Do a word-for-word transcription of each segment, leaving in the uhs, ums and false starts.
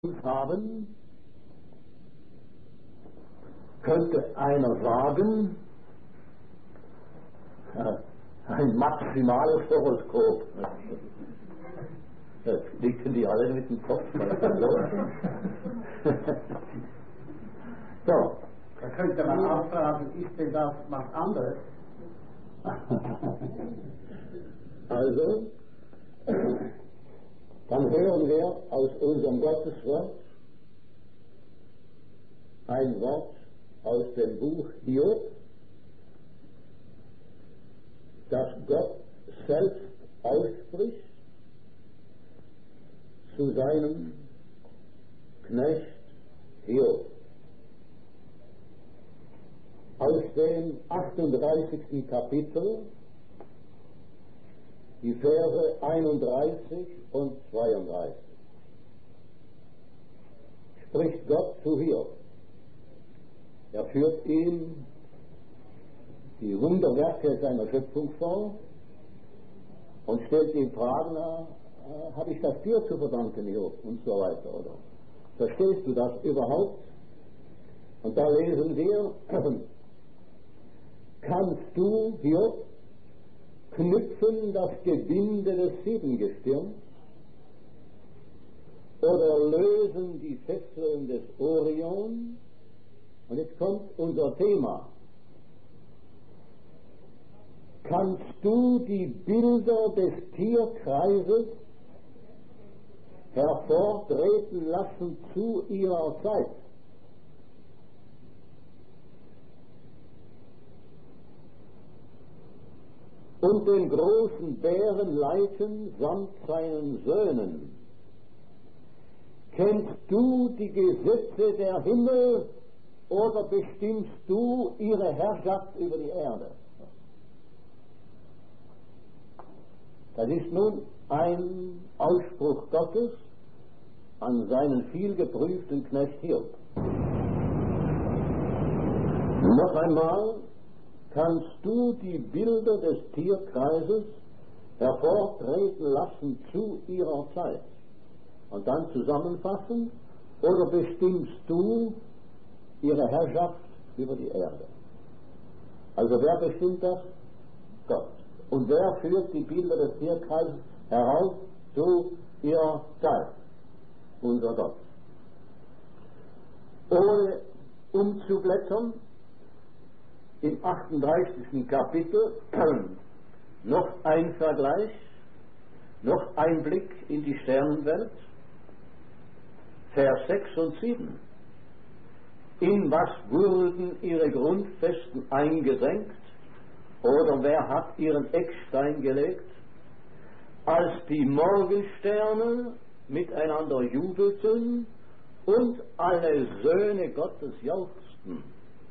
haben, könnte einer sagen, ein maximales Horoskop. Jetzt nicken die alle mit dem Kopf. So. Da könnte man auch fragen, ist denn das was anderes? Also, dann hören wir aus unserem Gotteswort ein Wort aus dem Buch Hiob, das Gott selbst ausspricht zu seinem Knecht Hiob. Aus dem achtunddreißigsten Kapitel, die Verse einunddreißig und zweiunddreißig, spricht Gott zu Hiob. Er führt ihm die Wunderwerke seiner Schöpfung vor und stellt ihm Fragen, äh, habe ich das dir zu verdanken, Hiob, und so weiter, oder? Verstehst du das überhaupt? Und da lesen wir, kannst du, Hiob, knüpfen das Gebinde des Siebengestirns oder lösen die Fesseln des Orion? Und jetzt kommt unser Thema. Kannst du die Bilder des Tierkreises hervortreten lassen zu ihrer Zeit? Und den großen Bären leiten samt seinen Söhnen? Kennst du die Gesetze der Himmel oder bestimmst du ihre Herrschaft über die Erde? Das ist nun ein Ausspruch Gottes an seinen vielgeprüften Knecht Hiob. Noch einmal, kannst du die Bilder des Tierkreises hervortreten lassen zu ihrer Zeit? Und dann zusammenfassen, oder bestimmst du ihre Herrschaft über die Erde? Also wer bestimmt das? Gott. Und wer führt die Bilder des Tierkreises heraus zu ihrer Zeit? Unser Gott. Ohne umzublättern, im achtunddreißigsten Kapitel noch ein Vergleich, noch ein Blick in die Sternenwelt, Vers sechs und sieben. In was wurden ihre Grundfesten eingesenkt, oder wer hat ihren Eckstein gelegt, als die Morgensterne miteinander jubelten und alle Söhne Gottes jauchzten?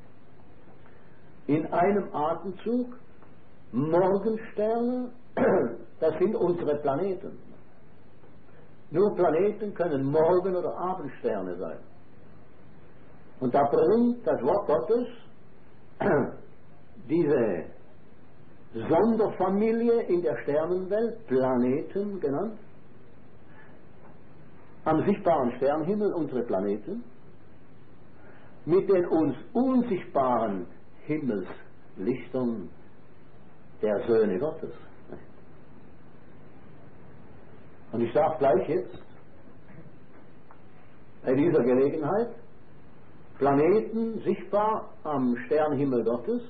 In einem Atemzug, Morgensterne, das sind unsere Planeten. Nur Planeten können Morgen- oder Abendsterne sein. Und da bringt das Wort Gottes diese Sonderfamilie in der Sternenwelt, Planeten genannt, am sichtbaren Sternenhimmel unsere Planeten, mit den uns unsichtbaren Himmelslichtern der Söhne Gottes. Und ich sage gleich jetzt, bei dieser Gelegenheit, Planeten sichtbar am Sternenhimmel Gottes,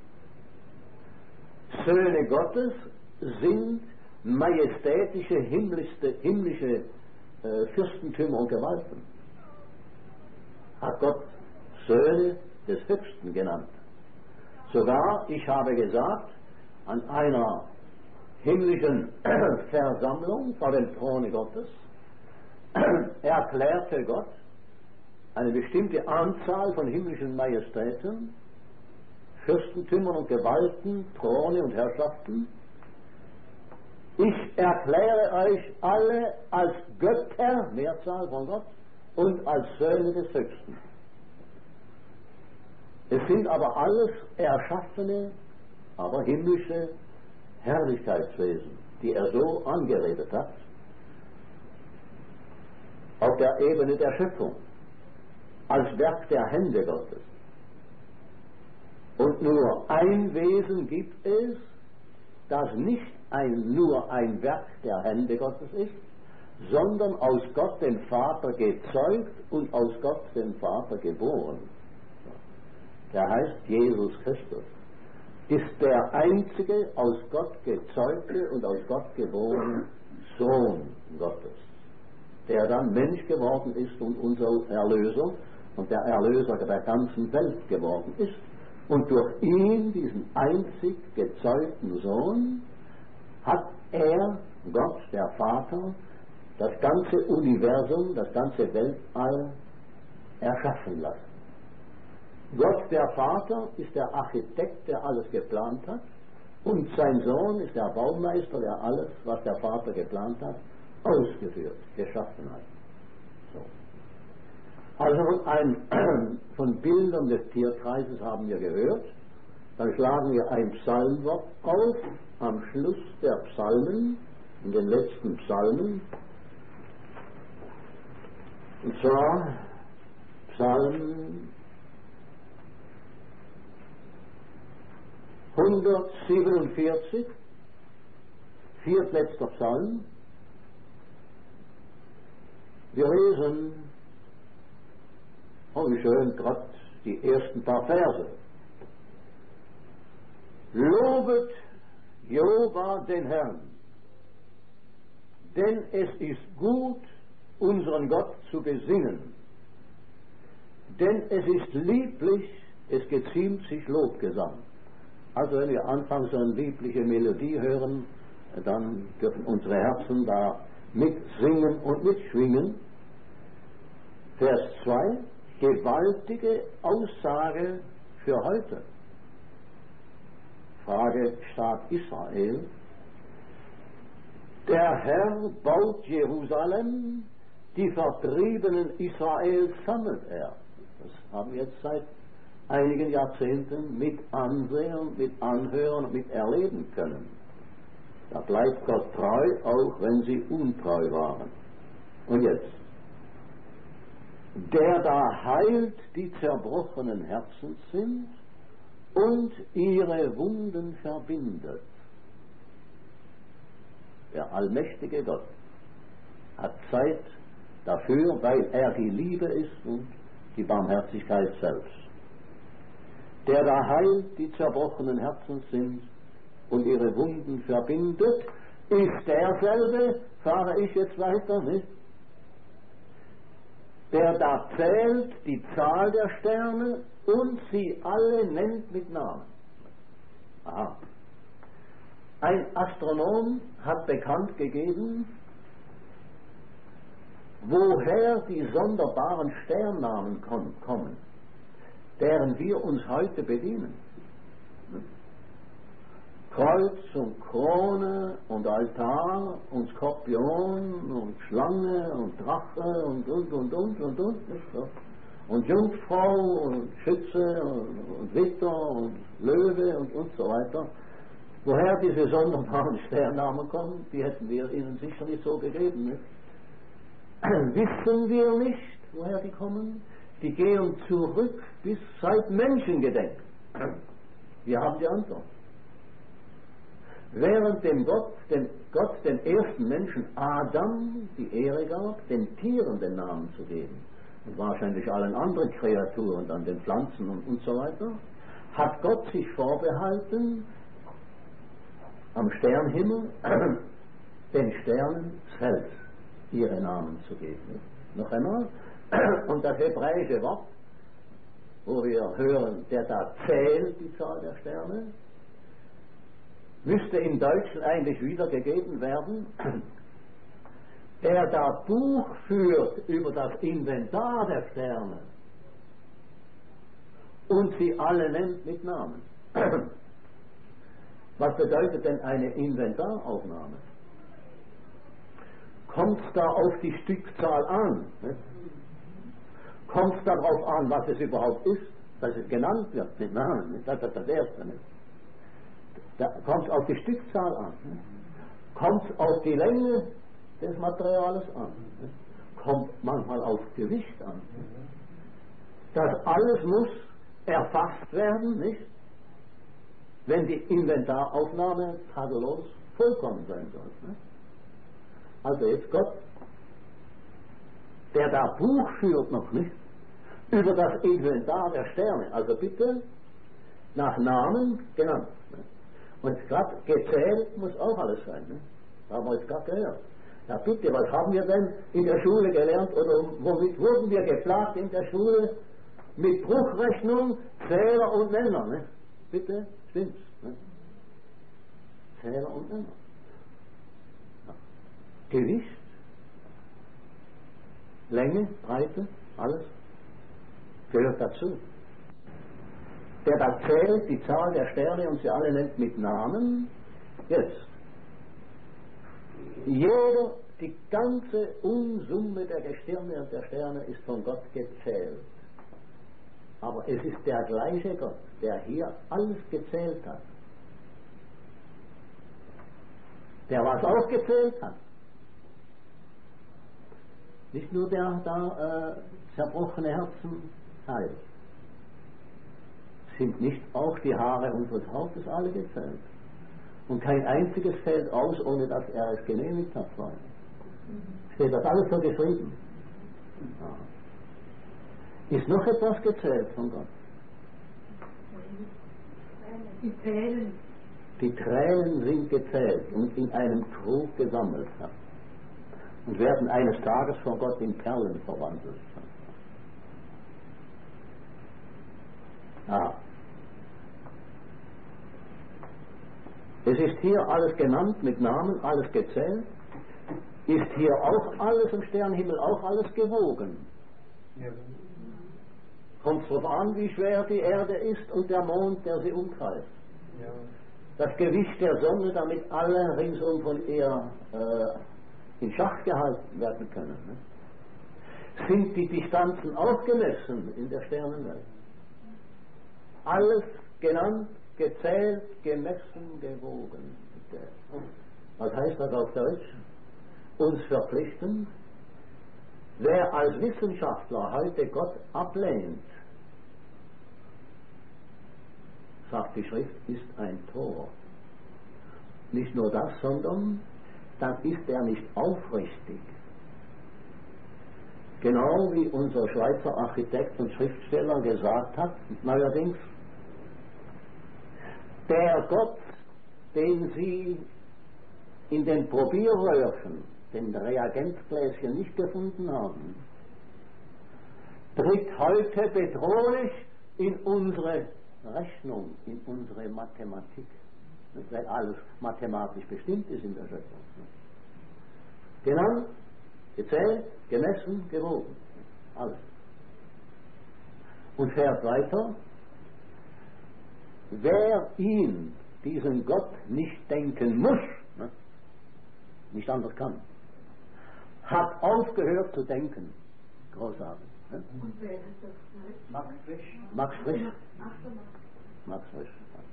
Söhne Gottes sind majestätische himmlische, himmlische äh, Fürstentümer und Gewalten. Hat Gott Söhne des Höchsten genannt. Sogar, ich habe gesagt, an einer himmlischen Versammlung vor dem Throne Gottes erklärte Gott eine bestimmte Anzahl von himmlischen Majestäten, Fürstentümern und Gewalten, Throne und Herrschaften. Ich erkläre euch alle als Götter, Mehrzahl von Gott, und als Söhne des Höchsten. Es sind aber alles erschaffene, aber himmlische Herrlichkeitswesen, die er so angeredet hat. auf der Ebene der Schöpfung, als Werk der Hände Gottes. Und nur ein Wesen gibt es, das nicht ein, nur ein Werk der Hände Gottes ist, sondern aus Gott den Vater gezeugt und aus Gott den Vater geboren. Der heißt Jesus Christus. Ist der einzige aus Gott gezeugte und aus Gott geborene Sohn Gottes, der dann Mensch geworden ist und unser Erlöser und der Erlöser der ganzen Welt geworden ist. Und durch ihn, diesen einzig gezeugten Sohn, hat er, Gott, der Vater, das ganze Universum, das ganze Weltall erschaffen lassen. Gott, der Vater, ist der Architekt, der alles geplant hat, und sein Sohn ist der Baumeister, der alles, was der Vater geplant hat, ausgeführt, geschaffen hat. So. Also von, ein, von Bildern des Tierkreises haben wir gehört. Dann schlagen wir ein Psalmwort auf, am Schluss der Psalmen, in den letzten Psalmen. Und zwar Psalm hundertsiebenundvierzig, viertletzter Psalm. Wir lesen, oh wie schön, gerade die ersten paar Verse. Lobet Jehova den Herrn, denn es ist gut, unseren Gott zu besingen. Denn es ist lieblich, es geziemt sich Lobgesang. Also wenn wir anfangen, so eine liebliche Melodie hören, dann dürfen unsere Herzen da mitsingen und mitschwingen. Vers zwei, gewaltige Aussage für heute. Frage Staat Israel. Der Herr baut Jerusalem, die Vertriebenen Israels sammelt er. Das haben wir jetzt seit einigen Jahrzehnten mit ansehen, mit anhören und mit erleben können. Da bleibt Gott treu, auch wenn sie untreu waren. Und jetzt, der da heilt, die zerbrochenen Herzens sind und ihre Wunden verbindet. Der allmächtige Gott hat Zeit dafür, weil er die Liebe ist und die Barmherzigkeit selbst. Der da heilt, die zerbrochenen Herzens sind und ihre Wunden verbindet, ist derselbe, fahre ich jetzt weiter, nicht? Der da zählt die Zahl der Sterne und sie alle nennt mit Namen. Aha. Ein Astronom hat bekannt gegeben, woher die sonderbaren Sternnamen kommen, deren wir uns heute bedienen. Kreuz und Krone und Altar und Skorpion und Schlange und Drache und und und und und und nicht so. Und Jungfrau und Schütze und, und Ritter und Löwe und und so weiter. Woher diese sonderbaren Sternnamen kommen, die hätten wir ihnen sicherlich so gegeben. Nicht? Wissen wir nicht, woher die kommen? Die gehen zurück bis seit Menschengedenken. Wir haben die Antwort. Während dem Gott, dem Gott dem ersten Menschen Adam die Ehre gab, den Tieren den Namen zu geben, und wahrscheinlich allen anderen Kreaturen, dann den Pflanzen und, und so weiter, hat Gott sich vorbehalten, am Sternhimmel den Sternen selbst ihre Namen zu geben. Noch einmal, und das hebräische Wort, wo wir hören, der da zählt die Zahl der Sterne, müsste im Deutschen eigentlich wiedergegeben werden, der da Buch führt über das Inventar der Sterne und sie alle nennt mit Namen. Was bedeutet denn eine Inventaraufnahme? Kommt es da auf die Stückzahl an? Ne? Kommt es darauf an, was es überhaupt ist, dass es genannt wird mit Namen? Das ist das Erste. Ne? Da kommt es auf die Stückzahl an. Ne? Kommt es auf die Länge des Materials an? Ne? kommt manchmal auf Gewicht an. Das alles muss erfasst werden, nicht? Wenn die Inventaraufnahme tadellos vollkommen sein soll. Nicht? Also jetzt Gott, der da Buch führt noch nicht, über das Inventar der Sterne, also bitte nach Namen genannt. Nicht? Und gerade gezählt muss auch alles sein. Nicht? Da haben wir jetzt gerade gehört. Ja bitte, was haben wir denn in der Schule gelernt oder womit wurden wir geplagt in der Schule? Mit Bruchrechnung, Zähler und Nenner. Ne? Bitte, stimmt's. Ne? Zähler und Nenner. Ja. Gewicht, Länge, Breite, alles gehört dazu. Der da zählt die Zahl der Sterne und sie alle nennt mit Namen. Jetzt. Jeder, die ganze Unsumme der Gestirne und der Sterne ist von Gott gezählt. Aber es ist der gleiche Gott, der hier alles gezählt hat. Der was auch gezählt hat. Nicht nur der da äh, zerbrochene Herzen heilt. Sind nicht auch die Haare unseres Hauptes alle gezählt? Und kein einziges fällt aus, ohne dass er es genehmigt hat vorher. Steht das alles so geschrieben? Ja. Ist noch etwas gezählt von Gott? Die Tränen. Die Tränen sind gezählt und in einem Trug gesammelt ja. Und werden eines Tages von Gott in Perlen verwandelt. Ja. Es ist hier alles genannt, mit Namen, alles gezählt. Ist hier auch alles im Sternenhimmel, auch alles gewogen. Ja. Kommt darauf an, wie schwer die Erde ist und der Mond, der sie umkreist. Ja. Das Gewicht der Sonne, damit alle ringsum von ihr äh, in Schach gehalten werden können. Ne? Sind die Distanzen auch gemessen in der Sternenwelt? Alles genannt, gezählt, gemessen, gewogen. Was heißt das auf Deutsch? Uns verpflichten. Wer als Wissenschaftler heute Gott ablehnt, sagt die Schrift, ist ein Tor. Nicht nur das, sondern dann ist er nicht aufrichtig. Genau wie unser Schweizer Architekt und Schriftsteller gesagt hat, neuerdings, der Gott, den Sie in den Probierröhrchen, den Reagenzgläschen nicht gefunden haben, tritt heute bedrohlich in unsere Rechnung, in unsere Mathematik, weil alles mathematisch bestimmt ist in der Schöpfung. Genau, gezählt, gemessen, gewogen, alles. Und fährt weiter, wer ihn, diesen Gott, nicht denken muss, ne, nicht anders kann, hat aufgehört zu denken. Großartig. Ne? Und wer ist das? Max Frisch. Max Frisch. Ach so, Max Frisch.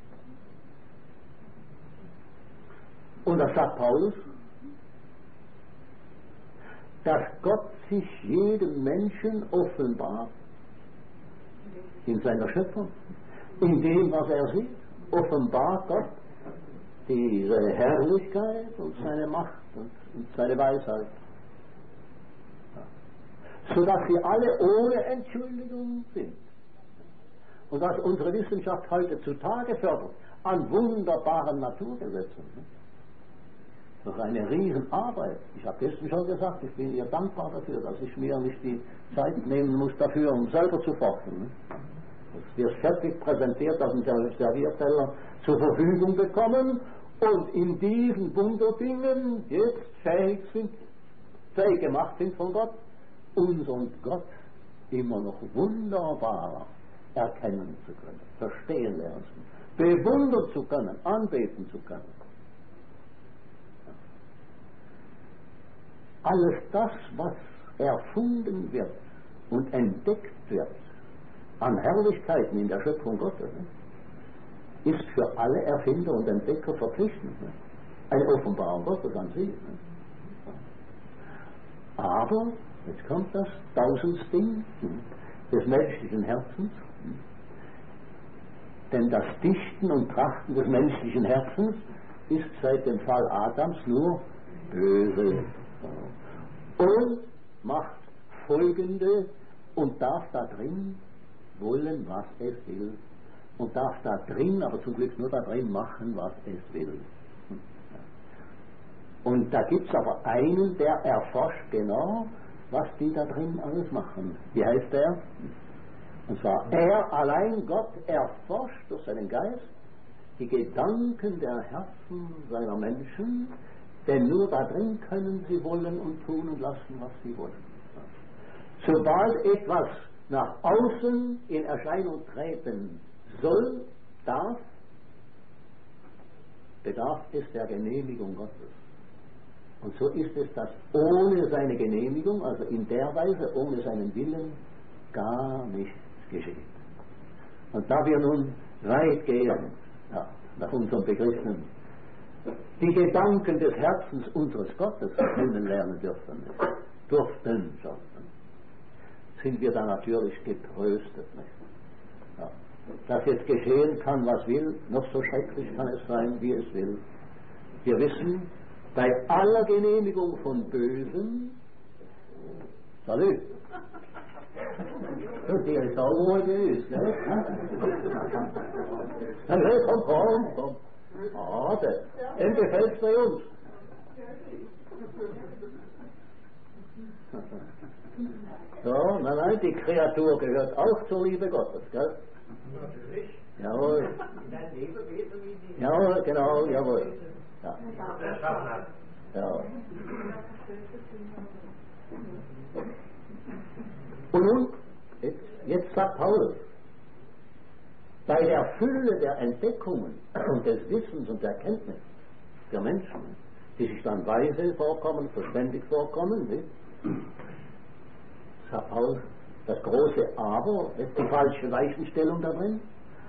Und das sagt Paulus, dass Gott sich jedem Menschen offenbart in seiner Schöpfung, in dem, was er sieht, offenbart Gott diese Herrlichkeit und seine Macht und, und seine Weisheit. Ja. Sodass wir alle ohne Entschuldigung sind. Und was unsere Wissenschaft heute zutage fördert, an wunderbaren Naturgesetzen. Das ist eine Riesenarbeit. Ich habe gestern schon gesagt, ich bin ihr dankbar dafür, dass ich mir nicht die Zeit nehmen muss dafür, um selber zu forschen. Dass wir es fertig präsentiert auf dem Servierteller zur Verfügung bekommen und in diesen Wunderdingen jetzt fähig sind, fähig gemacht sind von Gott, uns und Gott immer noch wunderbarer erkennen zu können, verstehen lernen, bewundern zu können, anbeten zu können. Alles das, was erfunden wird und entdeckt wird an Herrlichkeiten in der Schöpfung Gottes, ist für alle Erfinder und Entdecker verpflichtend. Eine Offenbarung Gottes an sie. Aber Jetzt kommt das Tausendsding des menschlichen Herzens. Denn das Dichten und Trachten des menschlichen Herzens ist seit dem Fall Adams nur böse. Und macht folgende und darf da drin wollen, was es will. Und darf da drin, aber zum Glück nur da drin machen, was es will. Und da gibt es aber einen, der erforscht genau, was die da drin alles machen. Wie heißt der? Und zwar, er allein, Gott, erforscht durch seinen Geist die Gedanken der Herzen seiner Menschen, denn nur da drin können sie wollen und tun und lassen, was sie wollen. Sobald etwas nach außen in Erscheinung treten soll, darf, bedarf es der Genehmigung Gottes. Und so ist es, dass ohne seine Genehmigung, also in der Weise, ohne seinen Willen, gar nichts geschieht. Und da wir nun weit gehen, ja, nach unseren Begriffen, die Gedanken des Herzens unseres Gottes kennenlernen dürfen, durften schon, sind wir da natürlich getröstet. Nicht? Ja. Dass jetzt geschehen kann, was will, noch so schrecklich kann es sein, wie es will. Wir wissen, bei aller Genehmigung von Bösen, salut, das ist auch wohl geüßt, ne? Dann komm, komm, komm. Ah, dem gefällt es bei uns. So, nein, nein, die Kreatur gehört auch zur Liebe Gottes, gell? Natürlich. Jawohl. Jawohl, genau, jawohl. Ja. Ja. Und nun, jetzt, jetzt sagt Paulus, bei der Fülle der Entdeckungen und des Wissens und der Kenntnis der Menschen, die sich dann weise vorkommen, verständig vorkommen, nicht? Sagt Paulus, das große Aber, ist die falsche Weichenstellung da drin.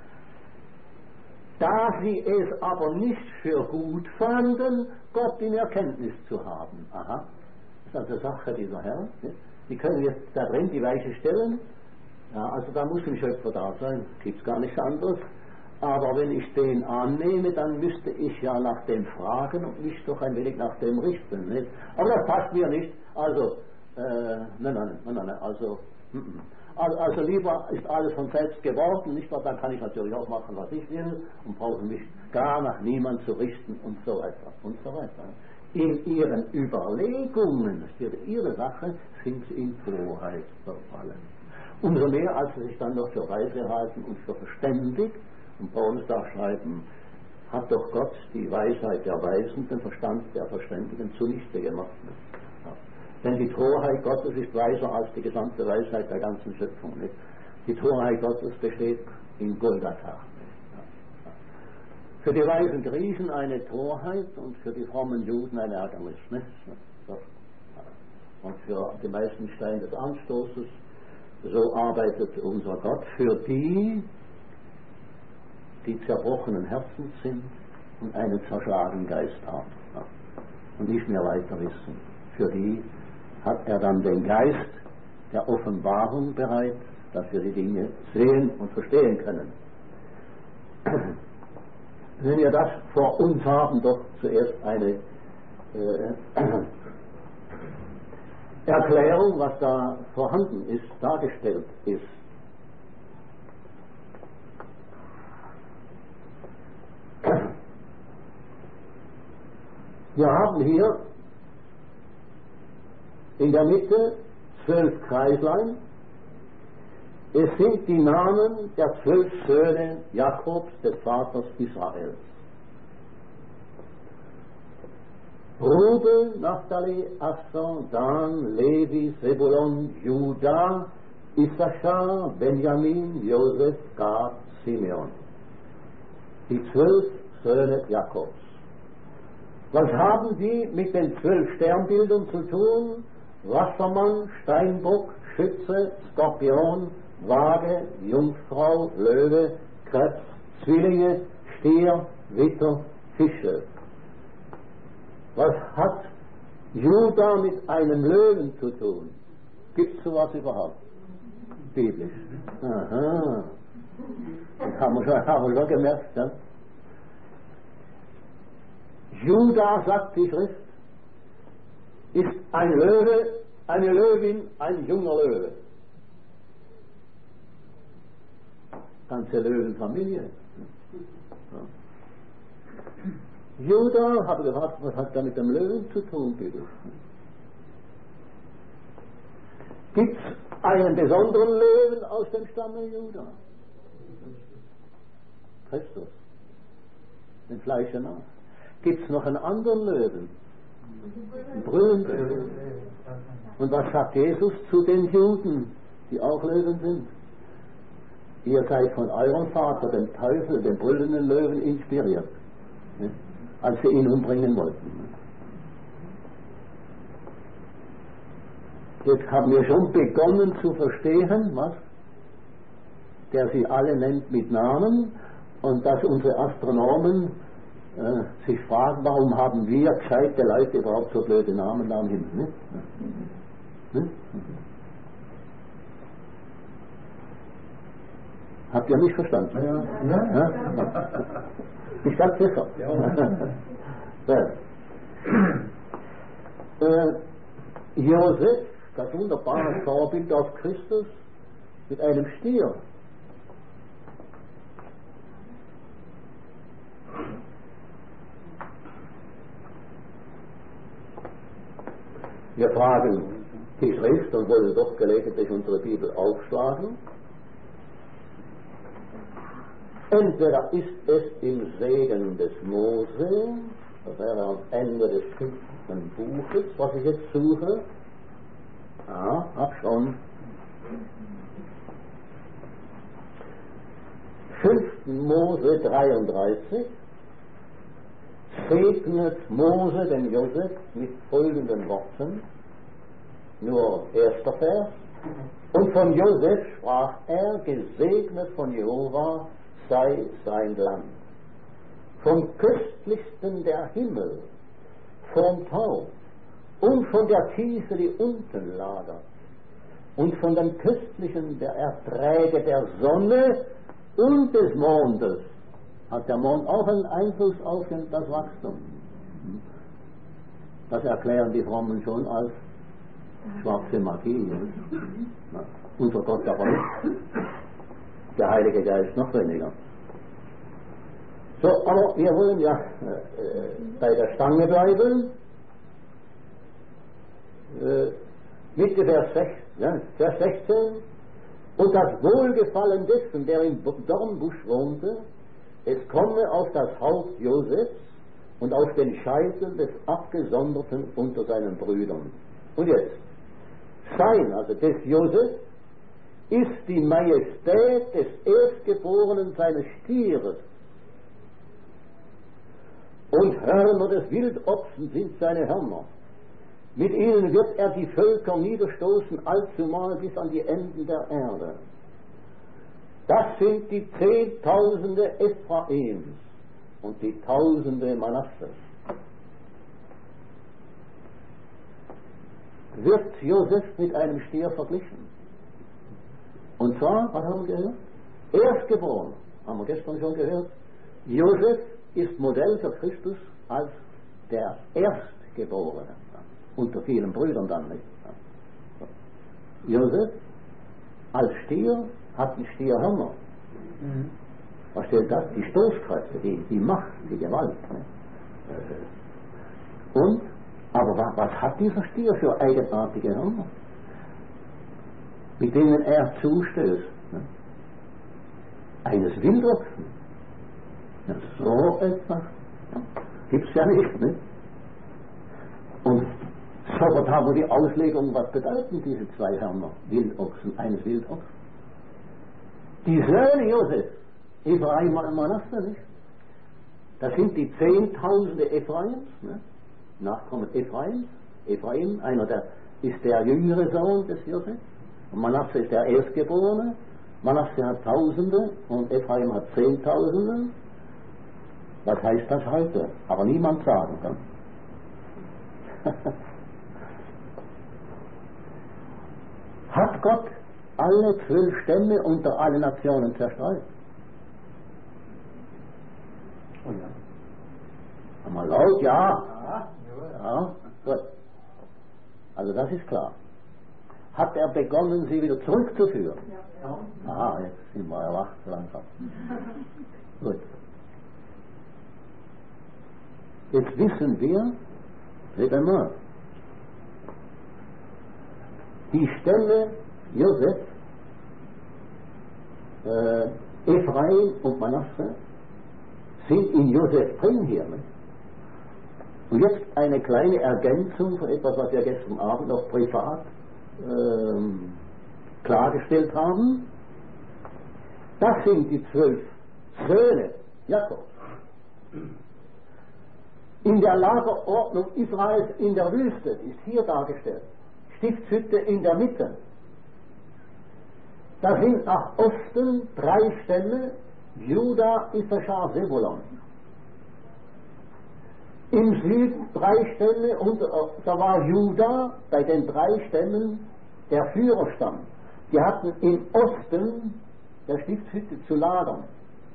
Da sie es aber nicht für gut fanden, Gott in Erkenntnis zu haben. Aha, das ist also Sache dieser Herren. Nicht? Die können jetzt da drin die Weiche stellen. Ja, also da muss ein Schöpfer da sein, gibt es gar nichts anderes. Aber wenn ich den annehme, dann müsste ich ja nach dem fragen und mich doch ein wenig nach dem richten. Nicht? Aber das passt mir nicht. Also, äh, nein, nein, nein, nein, also, n -n. also lieber ist alles von selbst geworden, nicht wahr? Dann kann ich natürlich auch machen, was ich will und brauche mich gar nach niemand zu richten und so weiter und so weiter. In ihren Überlegungen für ihre Sache sind sie in Torheit verfallen. Umso mehr, als sie sich dann noch für weise halten und für verständig, und Paulus da schreiben, hat doch Gott die Weisheit der Weisen, den Verstand der Verständigen zunichte gemacht. Ja. Denn die Torheit Gottes ist weiser als die gesamte Weisheit der ganzen Schöpfung. Nicht? Die Torheit Gottes besteht in Golgatha. Ja. Für die weisen Griechen eine Torheit und für die frommen Juden eine Ärgernis. Nicht? Ja. Und für die meisten Steine des Anstoßes, so arbeitet unser Gott für die, die zerbrochenen Herzens sind und einen zerschlagenen Geist haben ja. und nicht mehr weiter wissen. Für die hat er dann den Geist der Offenbarung bereit, dass wir die Dinge sehen und verstehen können. Wenn wir das vor uns haben, doch zuerst eine äh, Erklärung, was da vorhanden ist, dargestellt ist. Wir haben hier in der Mitte zwölf Kreislein. Es sind die Namen der zwölf Söhne Jakobs, des Vaters Israels. Rubel, Naphtali, Asser, Dan, Levi, Zebulon, Juda, Issachar, Benjamin, Josef, Gad, Simeon. Die zwölf Söhne Jakobs. Was haben die mit den zwölf Sternbildern zu tun? Wassermann, Steinbock, Schütze, Skorpion, Waage, Jungfrau, Löwe, Krebs, Zwillinge, Stier, Witter, Fische. Was hat Juda mit einem Löwen zu tun? Gibt es sowas überhaupt? Biblisch. Aha. Das haben wir schon, haben wir schon gemerkt. Ja? Judah, sagt die Schrift, ist ein Löwe, eine Löwin, ein junger Löwe. Ganze Löwenfamilie. Ja. Judah, habe gefragt, was hat da mit dem Löwen zu tun, bitte? Gibt es einen besonderen Löwen aus dem Stamme Judah? Christus. Den Fleische nach. Gibt es noch einen anderen Löwen? Einen brüllenden Löwen. Und was sagt Jesus zu den Juden, die auch Löwen sind? Ihr seid von eurem Vater, dem Teufel, dem brüllenden Löwen, inspiriert, ne? Als sie ihn umbringen wollten. Jetzt haben wir schon begonnen zu verstehen, was? Der sie alle nennt mit Namen, und dass unsere Astronomen äh, sich fragen, warum haben wir gescheite Leute überhaupt so blöde Namen da am Himmel? Ne? Ne? Habt ihr mich verstanden? Ja. Ja? Ja? Ich ganz sicher. Ja. äh, Josef, das wunderbare Vorbild auf Christus, mit einem Stier. Wir fragen die Schrift und wollen doch gelegentlich unsere Bibel aufschlagen. Entweder ist es im Segen des Mose, das wäre am Ende des fünften Buches, was ich jetzt suche. Ah, hab schon. fünften Mose dreiunddreißig segnet Mose den Josef mit folgenden Worten, nur erster Vers. Und von Josef sprach er, gesegnet von Jehova sei sein Land. Vom köstlichsten der Himmel, vom Tau und von der Tiefe, die unten lagert, und von dem köstlichen der Erträge der Sonne und des Mondes. Hat der Mond auch einen Einfluss auf das Wachstum? Das erklären die Frommen schon als schwarze Magie. Na, unser Gott aber nicht. Der Heilige Geist noch weniger. So, aber wir wollen ja äh, bei der Stange bleiben. Äh, Mitte Vers sechzehn, ja, Vers sechzehn. Und das Wohlgefallen dessen, der im Dornbusch wohnte, es komme auf das Haupt Josefs und auf den Scheitel des Abgesonderten unter seinen Brüdern. Und jetzt, sein, also des Josef, ist die Majestät des Erstgeborenen seines Stieres. Und Hörner des Wildochsen sind seine Hörner. Mit ihnen wird er die Völker niederstoßen, allzumal bis an die Enden der Erde. Das sind die Zehntausende Ephraims und die Tausende Manasses. Wird Josef mit einem Stier verglichen? Und zwar, was haben wir gehört? Erstgeboren, haben wir gestern schon gehört. Josef ist Modell für Christus als der Erstgeborene. Unter vielen Brüdern dann nicht. Josef als Stier hat ein Stierhörner. Mhm. Was stellt das? Die Stoßkräfte, die, die Macht, die Gewalt. Ne? Und, aber was, was hat dieser Stier für eigenartige Hörner, mit denen er zustößt? Ne? Eines Wildochsen. Ja, so etwas ja, gibt es ja nicht. Ne? Und sofort haben wir die Auslegung, was bedeuten diese zwei Hörner, Wildochsen, eines Wildochsen. Die Söhne Josef, Ephraim und Manasse, nicht? Das sind die Zehntausende Ephraims, ne? Nachkommen Ephraims. Ephraim, einer der, ist der jüngere Sohn des Josef. Und Manasse ist der Erstgeborene. Manasse hat Tausende und Ephraim hat Zehntausende. Was heißt das heute? Aber niemand sagen kann. Gott alle zwölf Stämme unter alle Nationen zerstreut. Oh ja. Einmal laut, ja. Ja, Ja, gut. Also das ist klar. Hat er begonnen, sie wieder zurückzuführen? ja. Aha, jetzt sind wir erwacht langsam. Gut. Jetzt wissen wir, seht einmal, die Stämme Josef, äh, Ephraim und Manasse sind in Josef drin hier. Ne? Und jetzt eine kleine Ergänzung von etwas, was wir gestern Abend noch privat ähm, klargestellt haben. Das sind die zwölf Söhne Jakobs. In der Lagerordnung Israels in der Wüste ist hier dargestellt. Stiftshütte in der Mitte. Da sind nach Osten drei Stämme, Juda, Issachar, Sebulon. Im Süden drei Stämme, und da war Juda bei den drei Stämmen der Führerstamm. Die hatten im Osten der Stiftshütte zu lagern.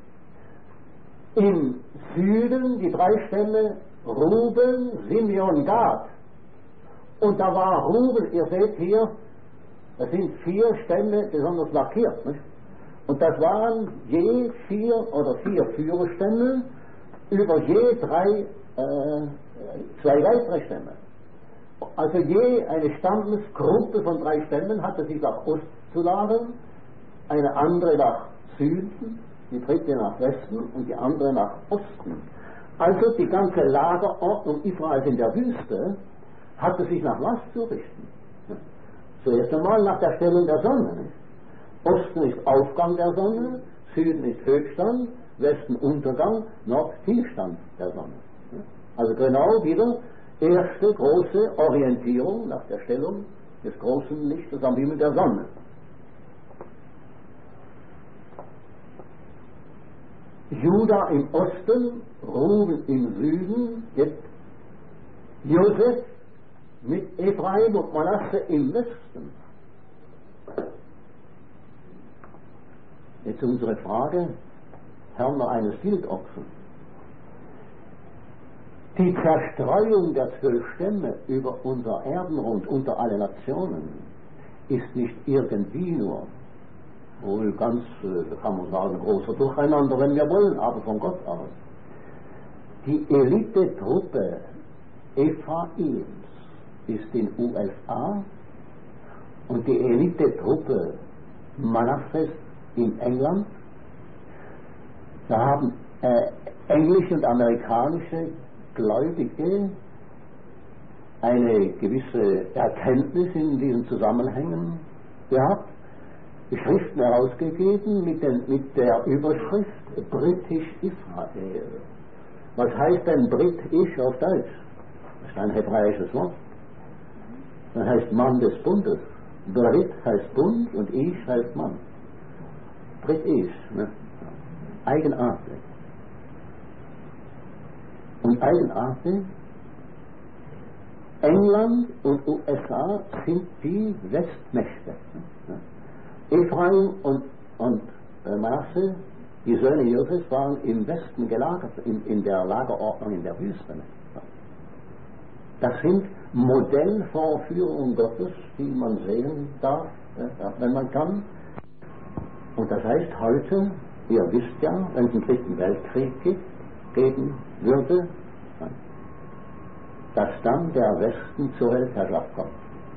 Im Süden die drei Stämme Ruben, Simeon, Gad. Und da war Ruben, ihr seht hier, das sind vier Stämme besonders markiert. Nicht? Und das waren je vier oder vier Führerstämme über je drei, äh, zwei weitere Stämme. Also je eine Stammesgruppe von drei Stämmen hatte sich nach Ost zu lagern, eine andere nach Süden, die dritte nach Westen und die andere nach Osten. Also die ganze Lagerordnung Israels in der Wüste hatte sich nach was zu richten? Zuerst einmal nach der Stellung der Sonne. Nicht? Osten ist Aufgang der Sonne, Süden ist Höchststand, Westen Untergang, Nord Tiefstand der Sonne. Also genau wieder erste große Orientierung nach der Stellung des großen Lichtes am Himmel der Sonne. Juda im Osten, Ruben im Süden, jetzt Josef mit Ephraim und Manasse im Westen. Jetzt unsere Frage, Hörner eines Wildochsen. Die Zerstreuung der zwölf Stämme über unser Erdenrund, unter alle Nationen, ist nicht irgendwie nur, wohl ganz, kann man sagen, großer Durcheinander, wenn wir wollen, aber von Gott aus. Die Elitetruppe Ephraims ist in U S A und die Elitetruppe Manasses in England. Da haben äh, englische und amerikanische Gläubige eine gewisse Erkenntnis in diesen Zusammenhängen gehabt, die Schriften herausgegeben mit, den, mit der Überschrift Britisch Israel. Was heißt denn Britisch auf Deutsch? Das ist ein hebräisches Wort. Das heißt Mann des Bundes. Brit heißt Bund und Ish heißt Mann. Britisch, ne? Eigenartig. Und eigenartig, England und U S A sind die Westmächte. Ne? Ephraim und, und äh, Manasse, die Söhne Josefs, waren im Westen gelagert, in, in der Lagerordnung in der Wüste. Das sind Modellvorführungen Gottes, die man sehen darf, äh, wenn man kann. Und das heißt heute, ihr wisst ja, wenn es einen dritten Weltkrieg gibt, geben würde, dass dann der Westen zur Weltherrschaft kommt.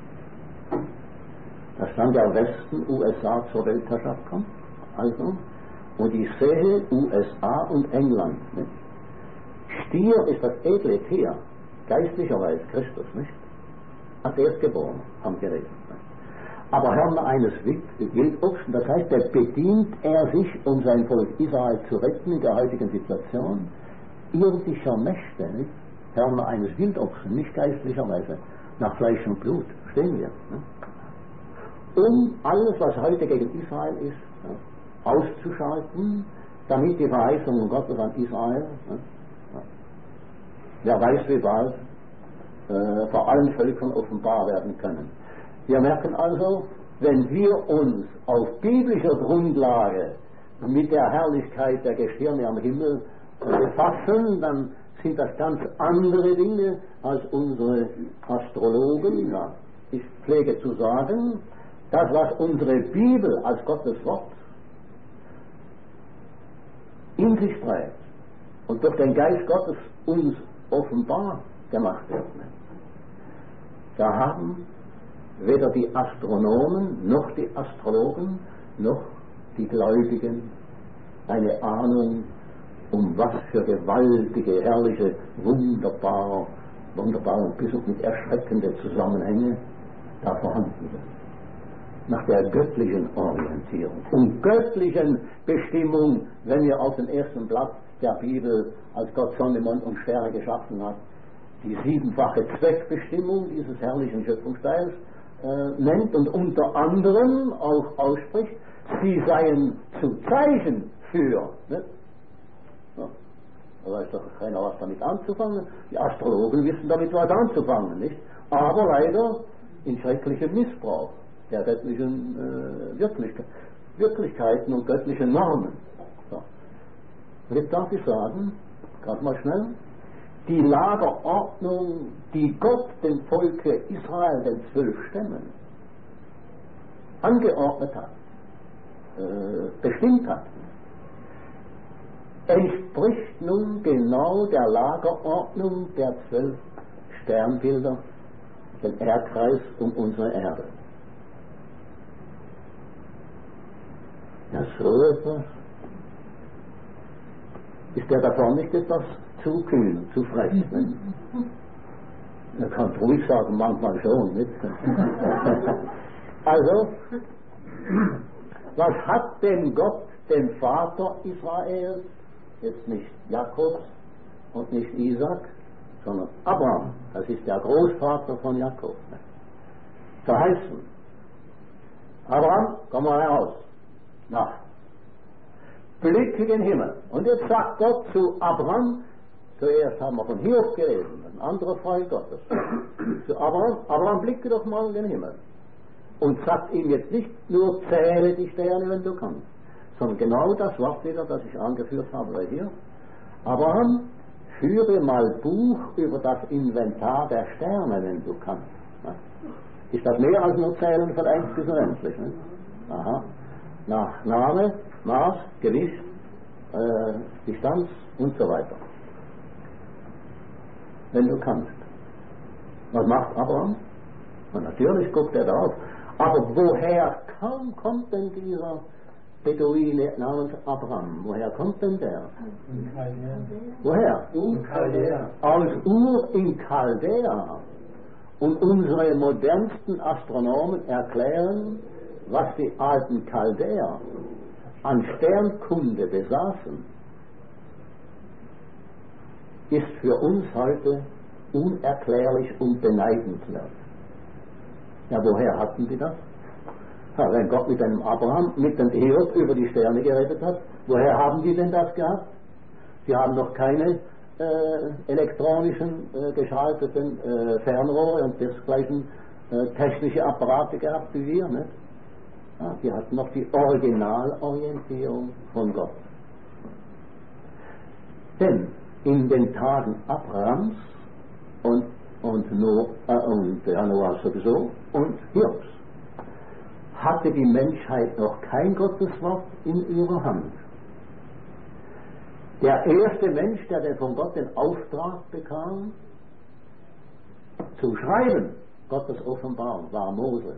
Dass dann der Westen U S A zur Weltherrschaft kommt. Also, und ich sehe U S A und England. Nicht? Stier ist das edle Tier, geistlicherweise Christus, nicht? Hat erst geboren, haben geredet. Aber Hörner eines Wildochsen, das heißt, der bedient er sich, um sein Volk Israel zu retten in der heutigen Situation, irdischer Mächte, nicht? Hörner eines Wildochsen, nicht geistlicherweise, nach Fleisch und Blut, verstehen wir. Ne? Um alles, was heute gegen Israel ist, ne, auszuschalten, damit die Verheißungen Gottes an Israel, ne, ja, wer weiß wie bald, äh, vor allen Völkern offenbar werden können. Wir merken also, wenn wir uns auf biblischer Grundlage mit der Herrlichkeit der Gestirne am Himmel befassen, dann sind das ganz andere Dinge als unsere Astrologen. Ja, ich pflege zu sagen, das, was unsere Bibel als Gottes Wort in sich trägt und durch den Geist Gottes uns offenbar gemacht wird, da haben weder die Astronomen noch die Astrologen noch die Gläubigen eine Ahnung, um was für gewaltige, herrliche, wunderbare, wunderbare und bis und mit erschreckende Zusammenhänge da vorhanden sind. Nach der göttlichen Orientierung und göttlichen Bestimmung, wenn wir auf dem ersten Blatt der Bibel, als Gott Sonne, Mond und Sterne geschaffen hat, die siebenfache Zweckbestimmung dieses herrlichen Schöpfungsteils äh, nennt und unter anderem auch ausspricht, sie seien zu Zeichen für. Ne? Ja, da weiß doch keiner was damit anzufangen. Die Astrologen wissen damit was anzufangen, nicht? Aber leider in schrecklichem Missbrauch der göttlichen äh, Wirklichkeit, Wirklichkeiten und göttlichen Normen. So. Und jetzt darf ich sagen, gerade mal schnell, die Lagerordnung, die Gott dem Volke Israel, den zwölf Stämmen, angeordnet hat, äh, bestimmt hat, entspricht nun genau der Lagerordnung der zwölf Sternbilder, den Erdkreis um unsere Erde. Ja, so etwas. Ist der davon nicht etwas zu kühn, zu frech? Ne? Er kann ruhig sagen, manchmal schon. Nicht? Also, was hat denn Gott, den Vater Israels, jetzt nicht Jakobs und nicht Isaac, sondern Abraham, das ist der Großvater von Jakob, ne? verheißen? Abraham, komm mal heraus. Na, blicke den Himmel. Und jetzt sagt Gott zu Abraham, zuerst haben wir von Hiob gelesen, ein anderer Freund Gottes. Zu Abraham, Abraham, blicke doch mal in den Himmel. Und sagt ihm jetzt nicht nur, zähle die Sterne, wenn du kannst, sondern genau das Wort wieder, das ich angeführt habe hier. Abraham, führe mal Buch über das Inventar der Sterne, wenn du kannst. Ist das mehr als nur zählen von eins bis unendlich? Ne? Aha. Nach Name, Maß, Gewicht, äh, Distanz und so weiter. Wenn du kannst. Was macht Abraham? Und natürlich guckt er darauf. Aber woher kam, kommt denn dieser Beduine namens Abraham? Woher kommt denn der? In Chaldea. Woher? In Chaldea. Aus Ur in Chaldea. Und unsere modernsten Astronomen erklären, was die alten Chaldäer an Sternkunde besaßen, ist für uns heute unerklärlich und beneidenswert. Ja, woher hatten die das? Ja, wenn Gott mit einem Abraham, mit dem Hiob über die Sterne geredet hat, woher haben die denn das gehabt? Sie haben noch keine äh, elektronischen, äh, geschalteten äh, Fernrohre und desgleichen äh, technische Apparate gehabt wie wir, ne? Ja, die hatten noch die Originalorientierung von Gott. Denn in den Tagen Abrahams und, und, Noah, äh, und ja, Noah sowieso und Hiobs hatte die Menschheit noch kein Gotteswort in ihrer Hand. Der erste Mensch, der denn von Gott den Auftrag bekam, zu schreiben, Gottes Offenbarung, war Mose.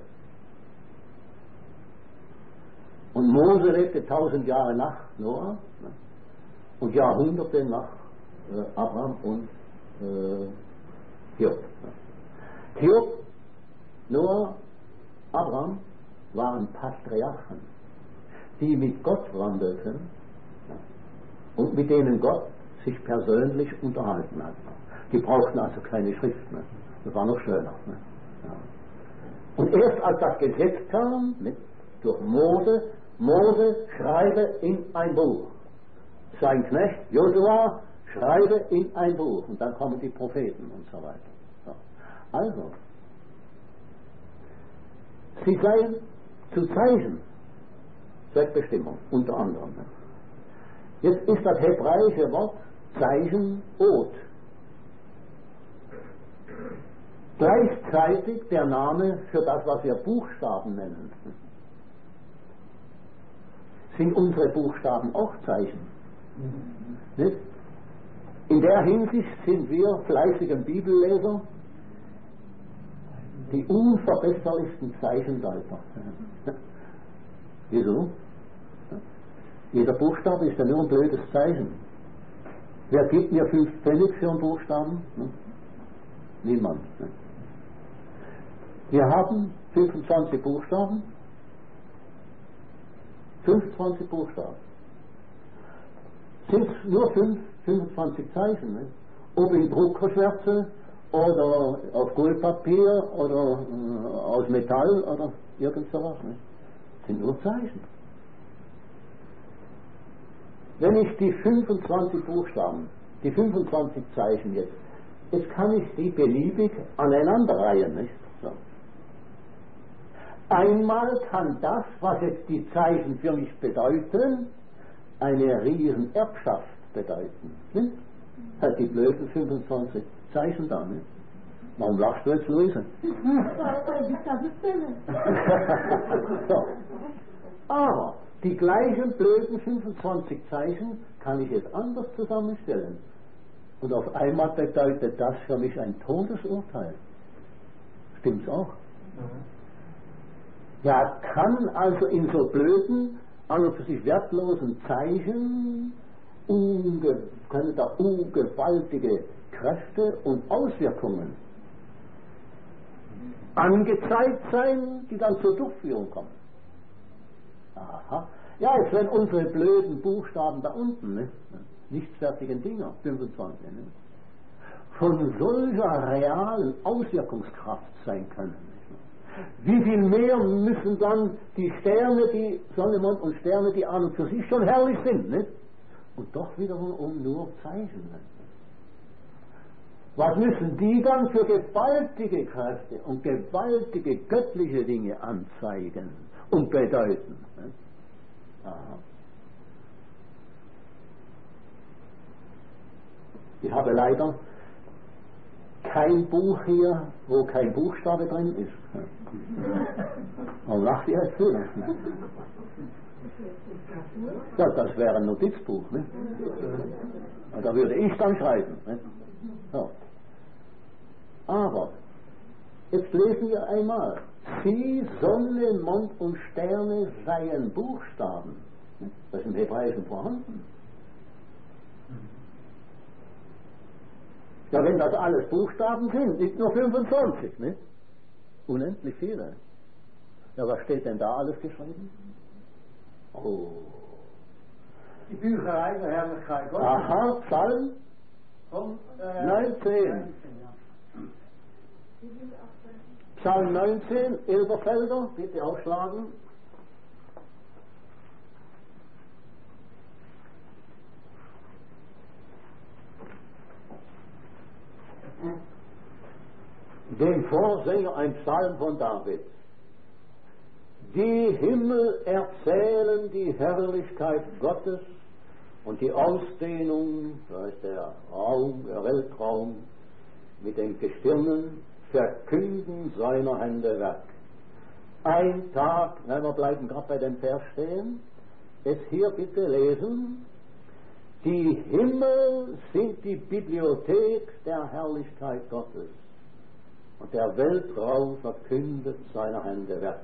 Und Mose lebte tausend Jahre nach Noah, ne? Und Jahrhunderte nach äh, Abraham und äh, Hiob. Ne? Hiob, Noah, Abraham waren Patriarchen, die mit Gott wandelten, ne? Und mit denen Gott sich persönlich unterhalten hat. Die brauchten also keine Schrift mehr. Das war noch schöner. Ne? Ja. Und erst als das Gesetz kam, mit, durch Mose, Mose schreibe in ein Buch. Sein Knecht Josua schreibe in ein Buch. Und dann kommen die Propheten und so weiter. So. Also, sie seien zu Zeichen. Zweckbestimmung, unter anderem. Jetzt ist das hebräische Wort Zeichen Ot. Gleichzeitig der Name für das, was wir Buchstaben nennen. Sind unsere Buchstaben auch Zeichen? Nicht? In der Hinsicht sind wir fleißigen Bibelleser die unverbesserlichsten Zeichendeuter. Wieso? Jeder Buchstabe ist ja nur ein blödes Zeichen. Wer gibt mir fünf Pfennig für einen Buchstaben? Niemand. Wir haben fünfundzwanzig Buchstaben. fünfundzwanzig Buchstaben. Sind nur fünf, fünfundzwanzig Zeichen. Ne? Ob in Druckerschwärze oder auf Goldpapier oder äh, aus Metall oder irgend sowas. Ne? Sind nur Zeichen. Wenn ich die fünfundzwanzig Buchstaben, die fünfundzwanzig Zeichen jetzt, jetzt kann ich die beliebig aneinanderreihen, nicht? So. Einmal kann das, was jetzt die Zeichen für mich bedeuten, eine riesen Erbschaft bedeuten. Nicht? Halt die blöden fünfundzwanzig Zeichen da, nicht? Warum lachst du jetzt, Luise? So. Aber die gleichen blöden fünfundzwanzig Zeichen kann ich jetzt anders zusammenstellen. Und auf einmal bedeutet das für mich ein Todesurteil. Stimmt's auch? Mhm. Ja, kann also in so blöden, also für sich wertlosen Zeichen unge, können da ungewaltige Kräfte und Auswirkungen angezeigt sein, die dann zur Durchführung kommen. Aha. Ja, jetzt werden unsere blöden Buchstaben da unten, ne? Nichtsfertigen Dinger, fünfundzwanzig, ne? von solcher realen Auswirkungskraft sein können. Wie viel mehr müssen dann die Sterne, die Sonne, Mond und Sterne, die an und für sich schon herrlich sind, nicht? Und doch wiederum um nur Zeichen. Nicht? Was müssen die dann für gewaltige Kräfte und gewaltige göttliche Dinge anzeigen und bedeuten? Nicht? Aha. Ich habe leider kein Buch hier, wo kein Buchstabe drin ist. Warum lacht ihr jetzt so? Ja, das wäre ein Notizbuch. Ne? Da würde ich dann schreiben. Ne? So. Aber, jetzt lesen wir einmal. Sie, Sonne, Mond und Sterne seien Buchstaben. Ne? Das ist im Hebräischen vorhanden. Ja, wenn das alles Buchstaben sind, nicht nur fünfundzwanzig, nicht? Unendlich viele. Ja, was steht denn da alles geschrieben? Oh. Die Bücherei der Herrlichkeit Gottes. Aha, Psalm Von, äh, neunzehn. neunzehn ja. Psalm neunzehn, Elberfelder, bitte aufschlagen. Den Vorsänger, ein Psalm von David. Die Himmel erzählen die Herrlichkeit Gottes und die Ausdehnung, da ist der Raum, der Weltraum, mit den Gestirnen verkünden seiner Hände Werk. Ein Tag, wenn wir bleiben gerade bei dem Vers stehen, es hier bitte lesen, die Himmel sind die Bibliothek der Herrlichkeit Gottes und der Weltraum verkündet seiner Hände Werk.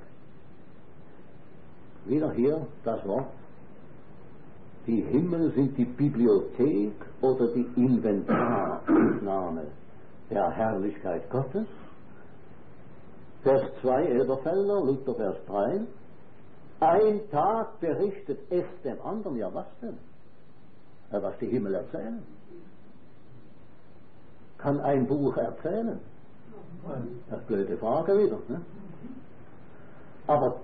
Wieder hier das Wort. Die Himmel sind die Bibliothek oder die Inventaraufnahme der Herrlichkeit Gottes. Vers zwei, Elberfelder, Luther Vers drei. Ein Tag berichtet es dem anderen. Ja, was denn? Ja, was die Himmel erzählen. Kann ein Buch erzählen? Das ist eine blöde Frage wieder. Ne? Aber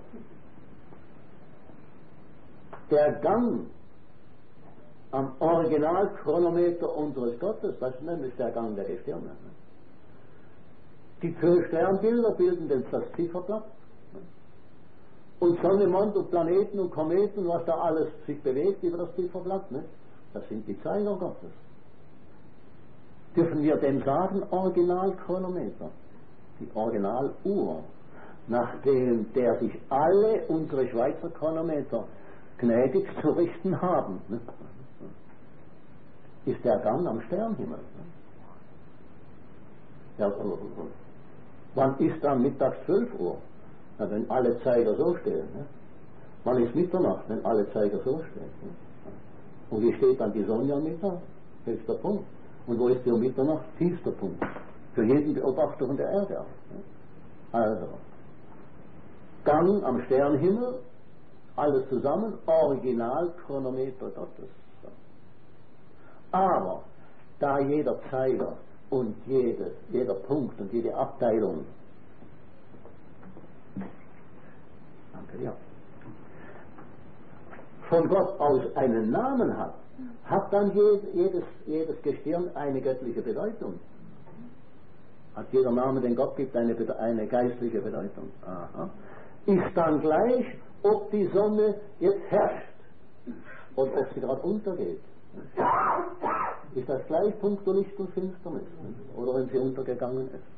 der Gang am Originalchronometer unseres Gottes, das ist nämlich der Gang der Gestirne. Die zwölf Sternbilder bilden das Zifferblatt. Und Sonne, Mond und Planeten und Kometen, was da alles sich bewegt über das Zifferblatt, ne? Das sind die Zeiger Gottes. Dürfen wir denn sagen, Originalchronometer, die Originaluhr, nachdem der sich alle unsere Schweizer Chronometer gnädig zu richten haben, ne? Ist der Gang am Sternhimmel. Ne? Ja, wann ist dann mittags zwölf Uhr? Na, wenn alle Zeiger so stehen. Ne? Wann ist Mitternacht, wenn alle Zeiger so stehen? Ne? Und wie steht dann die Sonne am Mittag? Höchster Punkt. Und wo ist die um Mitternacht? Tiefster Punkt. Für jeden Beobachter von der Erde aus. Ne? Also, Gang am Sternhimmel, alles zusammen, Originalchronometer Gottes. Aber, da jeder Zeiger und jede, jeder Punkt und jede Abteilung danke, ja, von Gott aus einen Namen hat, hat dann jedes, jedes Gestirn eine göttliche Bedeutung. Hat jeder Name, den Gott gibt, eine, eine geistliche Bedeutung. Aha. Ist dann gleich, ob die Sonne jetzt herrscht und ob sie gerade untergeht. Ist das gleich puncto Licht und Finsternis, oder wenn sie untergegangen ist.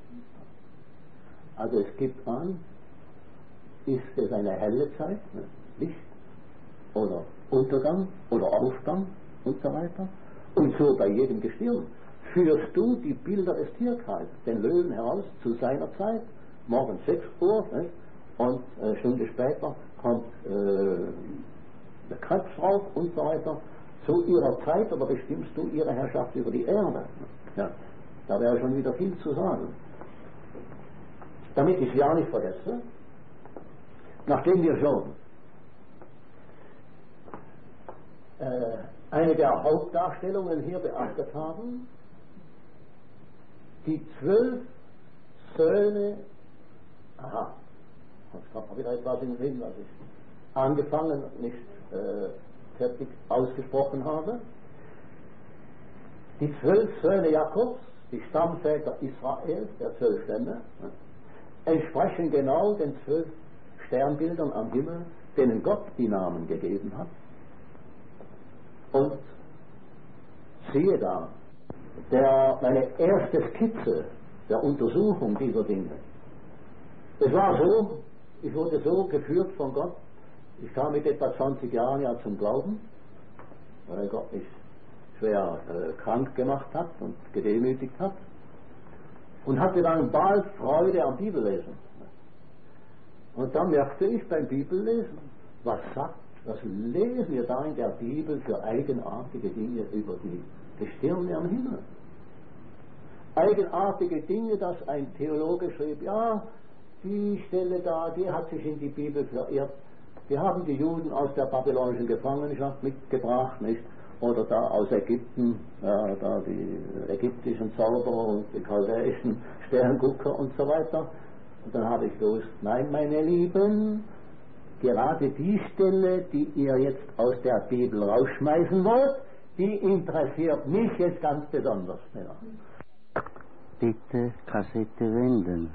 Also es gibt an, ist es eine helle Zeit, Licht, oder Untergang, oder Aufgang und so weiter. Und so bei jedem Gestirn führst du die Bilder des Tierkreises, den Löwen heraus zu seiner Zeit, morgens sechs Uhr, ne? Und eine Stunde später kommt äh, der Krebs rauf und so weiter. Zu ihrer Zeit aber bestimmst du ihre Herrschaft über die Erde. Ja, da wäre schon wieder viel zu sagen. Damit ich ja nicht vergesse, nachdem wir schon äh, eine der Hauptdarstellungen hier beachtet haben, die zwölf Söhne, aha, jetzt kommt mal wieder etwas in den Sinn, was ich angefangen, nicht äh, fertig ausgesprochen habe. Die zwölf Söhne Jakobs, die Stammväter Israels, der zwölf Stämme, entsprechen genau den zwölf Sternbildern am Himmel, denen Gott die Namen gegeben hat. Und siehe da, der, meine erste Skizze der Untersuchung dieser Dinge. Es war so, ich wurde so geführt von Gott, ich kam mit etwa zwanzig Jahren ja zum Glauben, weil Gott mich schwer äh, krank gemacht hat und gedemütigt hat, und hatte dann bald Freude am Bibellesen. Und dann merkte ich beim Bibellesen, was sagt, was lesen wir da in der Bibel für eigenartige Dinge über die Gestirne am Himmel? Eigenartige Dinge, dass ein Theologe schrieb, ja, die Stelle da, die hat sich in die Bibel verirrt. Wir haben die Juden aus der babylonischen Gefangenschaft mitgebracht, nicht? Oder da aus Ägypten, ja, da die ägyptischen Zauberer und die chaldäischen Sterngucker und so weiter. Und dann habe ich gewusst, nein, meine Lieben, gerade die Stelle, die ihr jetzt aus der Bibel rausschmeißen wollt, die interessiert mich jetzt ganz besonders. Ja. Bitte Kassette wenden.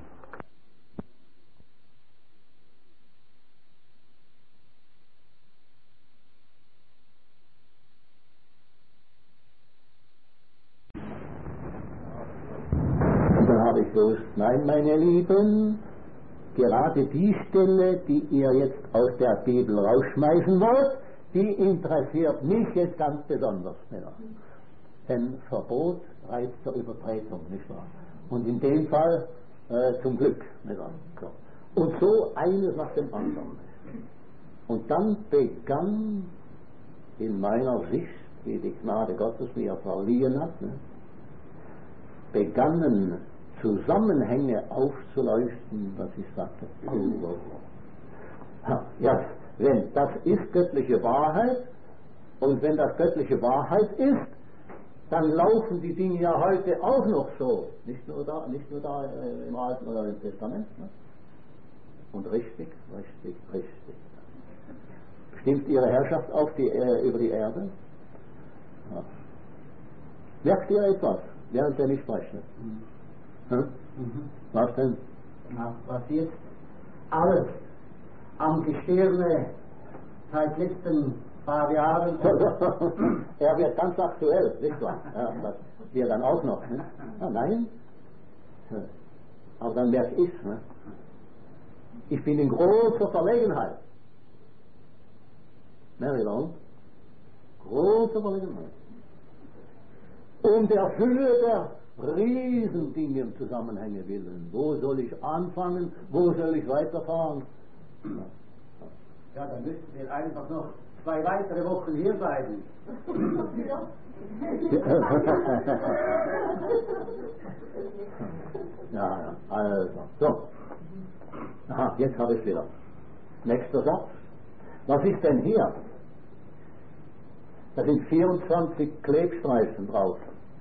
Habe ich gewusst, nein, meine Lieben, gerade die Stelle, die ihr jetzt aus der Bibel rausschmeißen wollt, die interessiert mich jetzt ganz besonders. Ja. Denn Verbot reizt zur Übertretung, nicht wahr? Und in dem Fall äh, zum Glück, nicht wahr? So. Und so eines nach dem anderen. Und dann begann in meiner Sicht, wie die Gnade Gottes mir verliehen hat, ne, begannen Zusammenhänge aufzuleuchten, was ich sagte. Oh, oh. Ja, wenn das ist göttliche Wahrheit, und wenn das göttliche Wahrheit ist, dann laufen die Dinge ja heute auch noch so. Nicht nur da, nicht nur da äh, im Alten oder im Testament. Ne? Und richtig, richtig, richtig. Stimmt ihre Herrschaft auf die, äh, über die Erde? Ja. Merkt ihr etwas, während ihr nicht sprecht? Mhm. Hm? Mhm. Was denn? Na, was jetzt alles am Gestirne seit letzten paar Jahren. Er wird ganz aktuell, nicht wahr? Ja, das wird dann auch noch. Ne? Ah, nein, aber dann merke ich, ne? Ich bin in großer Verlegenheit. Maryland, große Verlegenheit. Um der Fülle der Riesendinge im Zusammenhänge willen. Wo soll ich anfangen? Wo soll ich weiterfahren? Ja, dann müssten wir einfach noch zwei weitere Wochen hier bleiben. Ja, ja, also. So. Aha, jetzt habe ich es wieder. Nächster Satz. Was ist denn hier? Da sind vierundzwanzig Klebstreifen drauf.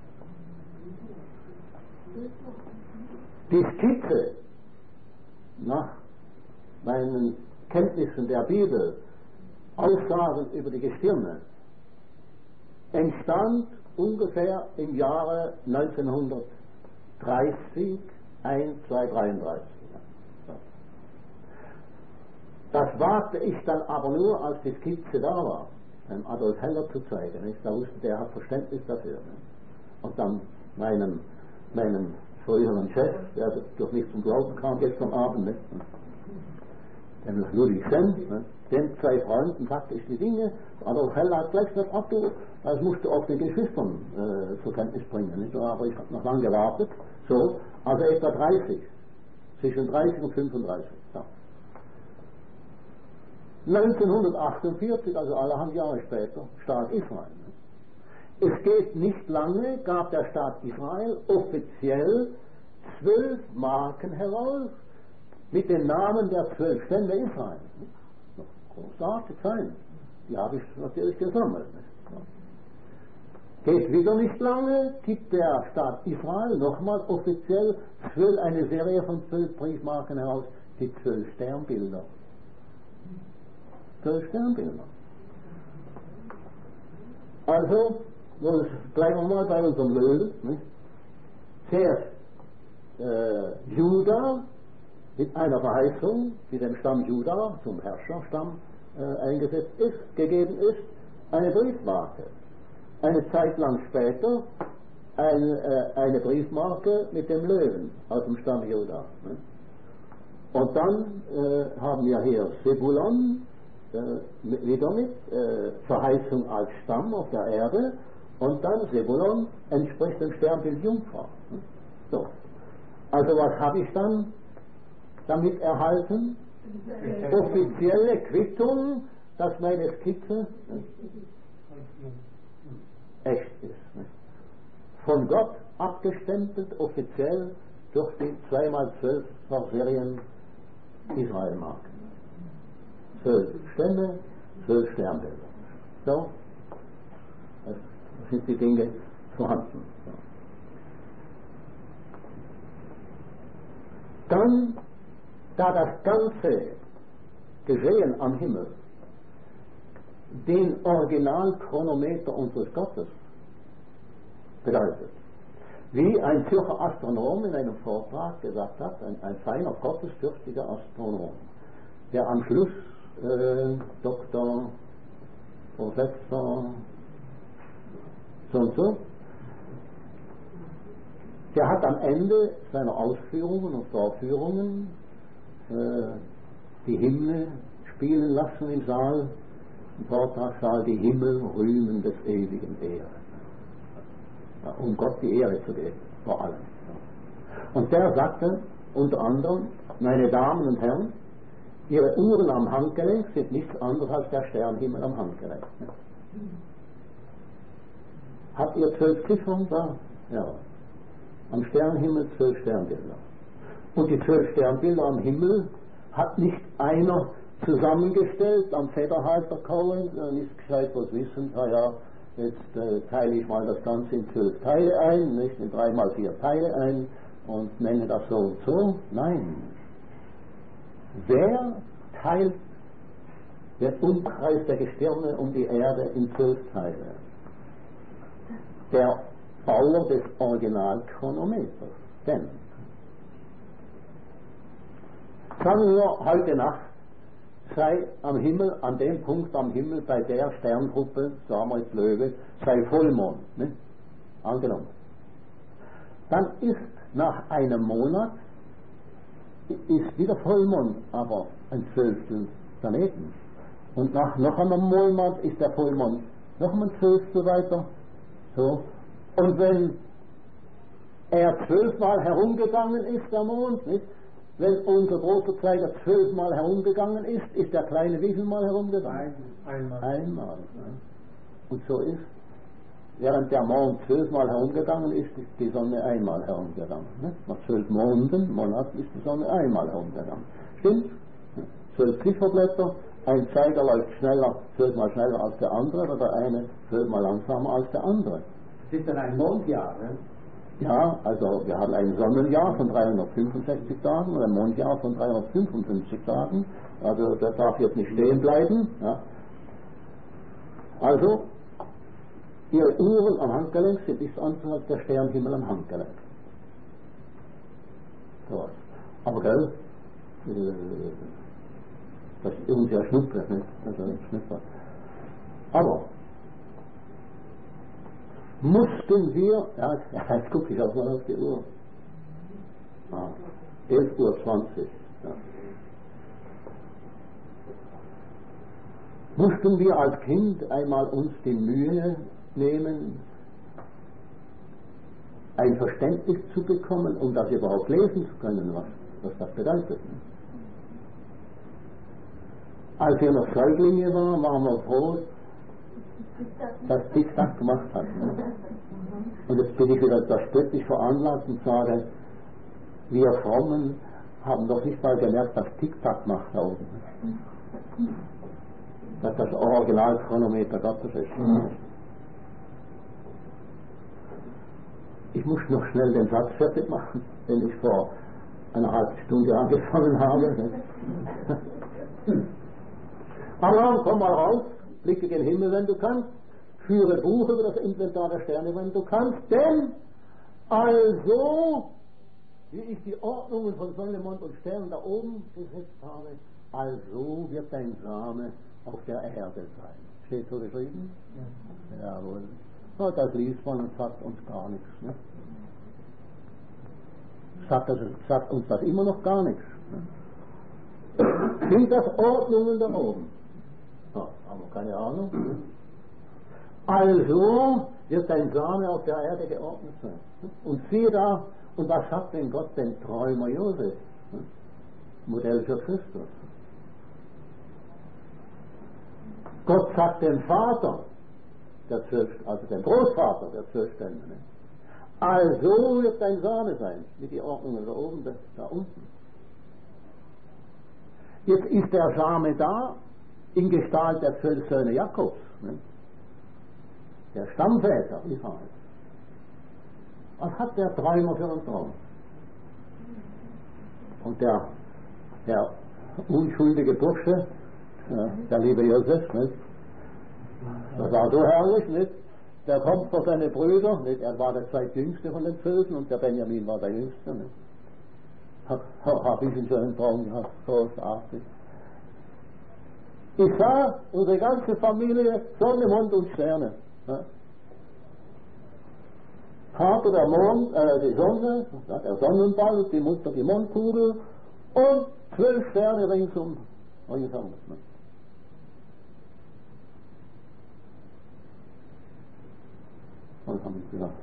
Die Skizze nach meinen Kenntnissen der Bibel, Aussagen über die Gestirne, entstand ungefähr im Jahre neunzehnhundertdreißig, eins, zwei, dreiunddreißig. Das wagte ich dann aber nur, als die Skizze da war, einem Adolf Heller zu zeigen. Nicht? Da wusste der, hat Verständnis dafür. Nicht? Und dann meinem, meinem früheren Chef, der durch mich zum Glauben kam gestern Abend, nicht? Den Ludwig Senn, den zwei Freunden sagte ich die Dinge. Adolf Heller hat gleich gesagt, ach du, das musst du auch den Geschwistern äh, zur Kenntnis bringen. Nicht? Aber ich habe noch lange gewartet. So, also etwa dreißig, zwischen dreißig und fünfunddreißig. Ja. neunzehnhundertachtundvierzig, also allerhand Jahre später, Staat Israel. Es geht nicht lange, gab der Staat Israel offiziell zwölf Marken heraus mit den Namen der zwölf Stämme Israel. Großartig sein. Die habe ich natürlich gesammelt. Geht wieder nicht lange, gibt der Staat Israel nochmal offiziell zwölf, eine Serie von zwölf Briefmarken heraus, die zwölf Sternbilder. Zwölf Sternbilder. Also, bleiben wir mal bei unserem Löwen. Nicht? Zuerst äh, Juda mit einer Verheißung, die dem Stamm Juda zum Herrscherstamm äh, eingesetzt ist, gegeben ist, eine Briefmarke. Eine Zeit lang später eine, äh, eine Briefmarke mit dem Löwen aus dem Stamm Juda. Nicht? Und dann äh, haben wir hier Sebulon, Äh, wieder mit äh, Verheißung als Stamm auf der Erde, und dann Sebulon entspricht dem Sternbild Jungfrau. So. Also was habe ich dann damit erhalten? Offizielle Quittung, dass meine Skizze echt ist. Nicht? Von Gott abgestempelt, offiziell durch die zweimal zwölf Serien Israelmarken. Zwölf Stämme, zwölf Sternbilder. So, das sind die Dinge vorhanden. So. Dann, da das ganze Geschehen am Himmel den Originalchronometer unseres Gottes bedeutet, wie ein Zürcher Astronom in einem Vortrag gesagt hat, ein, ein feiner, gottesfürchtiger Astronom, der am Schluss Äh, Doktor, Professor, so und so, der hat am Ende seiner Ausführungen und Vorführungen äh, die Hymne spielen lassen im Saal, im Vortragssaal, die Himmel rühmen des ewigen Ehre. Ja, um Gott die Ehre zu geben, vor allem. Und der sagte unter anderem, meine Damen und Herren, Ihre Uhren am Handgelenk sind nichts anderes als der Sternhimmel am Handgelenk. Habt ihr zwölf Ziffern da? Ja. Am Sternhimmel zwölf Sternbilder. Und die zwölf Sternbilder am Himmel hat nicht einer zusammengestellt am Federhalterkollen, dann ist gescheit was wissen, naja, jetzt äh, teile ich mal das Ganze in zwölf Teile ein, nicht in drei mal vier Teile ein und nenne das so und so. Nein. Wer teilt den Umkreis der Gestirne um die Erde in zwölf Teile? Der Bauer des Originalchronometers. Denn, sagen wir, heute Nacht sei am Himmel, an dem Punkt am Himmel bei der Sterngruppe, sagen wir jetzt Löwe, sei Vollmond, ne? Angenommen. Dann ist nach einem Monat ist wieder Vollmond, aber ein Zwölftel daneben. Und nach noch einem Monat ist der Vollmond noch ein Zwölftel weiter. So. Und wenn er zwölfmal herumgegangen ist, der Mond, nicht? Wenn unser großer Zeiger zwölfmal herumgegangen ist, ist der kleine wie viel Mal herumgegangen? Ein, einmal. Einmal. Ne? Und so ist, während der Mond zwölfmal herumgegangen ist, ist die Sonne einmal herumgegangen. Ne? Nach zwölf Monaten, Monaten ist die Sonne einmal herumgegangen. Stimmt? Zwölf Zifferblätter, ein Zeiger läuft schneller, zwölfmal schneller als der andere, oder der eine zwölfmal langsamer als der andere. Das ist dann ein Mondjahr, ne? Ja, also wir haben ein Sonnenjahr von dreihundertfünfundsechzig Tagen und ein Mondjahr von dreihundertfünfundfünfzig Tagen. Also das darf jetzt nicht stehen bleiben. Ja. Also, Ihre Uhren am Handgelenk sind nichts anderes als der Sternhimmel am Handgelenk. So. Aber gell, das ist uns ja Schnuppe, nicht? Also Schnuppe. Aber mussten wir, ja, jetzt gucke ich auch mal auf die Uhr, ah, elf Uhr zwanzig, ja. Mussten wir als Kind einmal uns die Mühe nehmen, ein Verständnis zu bekommen, um das überhaupt lesen zu können, was, was das bedeutet. Als wir noch Säuglinge waren, waren wir froh, das Tick-Tack gemacht hat. Ne? Und jetzt bin ich wieder das spöttisch veranlagt und sage, wir Frommen haben doch nicht mal gemerkt, dass Tick-Tack macht da oben. Dass das Originalchronometer Gottes ist. Mhm. Ich muss noch schnell den Satz fertig machen, den ich vor einer halben Stunde angefangen habe. Abraham, komm mal raus. Blicke den Himmel, wenn du kannst, führe Buch über das Inventar der Sterne, wenn du kannst, denn also, wie ich die Ordnungen von Sonne, Mond und Sternen da oben gesetzt habe, also wird dein Same auf der Erde sein. Steht so geschrieben? Ja. Jawohl. Ja, das liest man und sagt uns gar nichts. Ne? Sagt, das, sagt uns das immer noch gar nichts. Ne? Sind das Ordnungen da oben? Ja, haben wir keine Ahnung. Also wird dein Same auf der Erde geordnet sein. Und siehe da, und was sagt denn Gott, den Träumer Josef? Modell für Christus. Gott sagt dem Vater, der zwölf, also dem Großvater der zwölf Stämme, ne? Also wird dein Same sein, mit die Ordnungen da oben, da, da unten. Jetzt ist der Same da, in Gestalt der zwölf Söhne Jakobs, ne? Der Stammväter Israels. Was hat der Träumer für einen Traum? Und der, der unschuldige Bursche, ja, der liebe Josef, nicht? Das war so herrlich, nicht? Der kommt vor seine Brüder, nicht? Er war der zweitjüngste von den Zwölfen und der Benjamin war der jüngste. Nicht? Hab, hab ich in so einen Traum gehabt, großartig. Ich sah unsere ganze Familie, Sonne, Mond und Sterne. Ja? Vater der Mond, äh, die Sonne, der Sonnenball, die Mutter die Mondkugel und zwölf Sterne ringsum. ringsum ne? Und haben wir gedacht,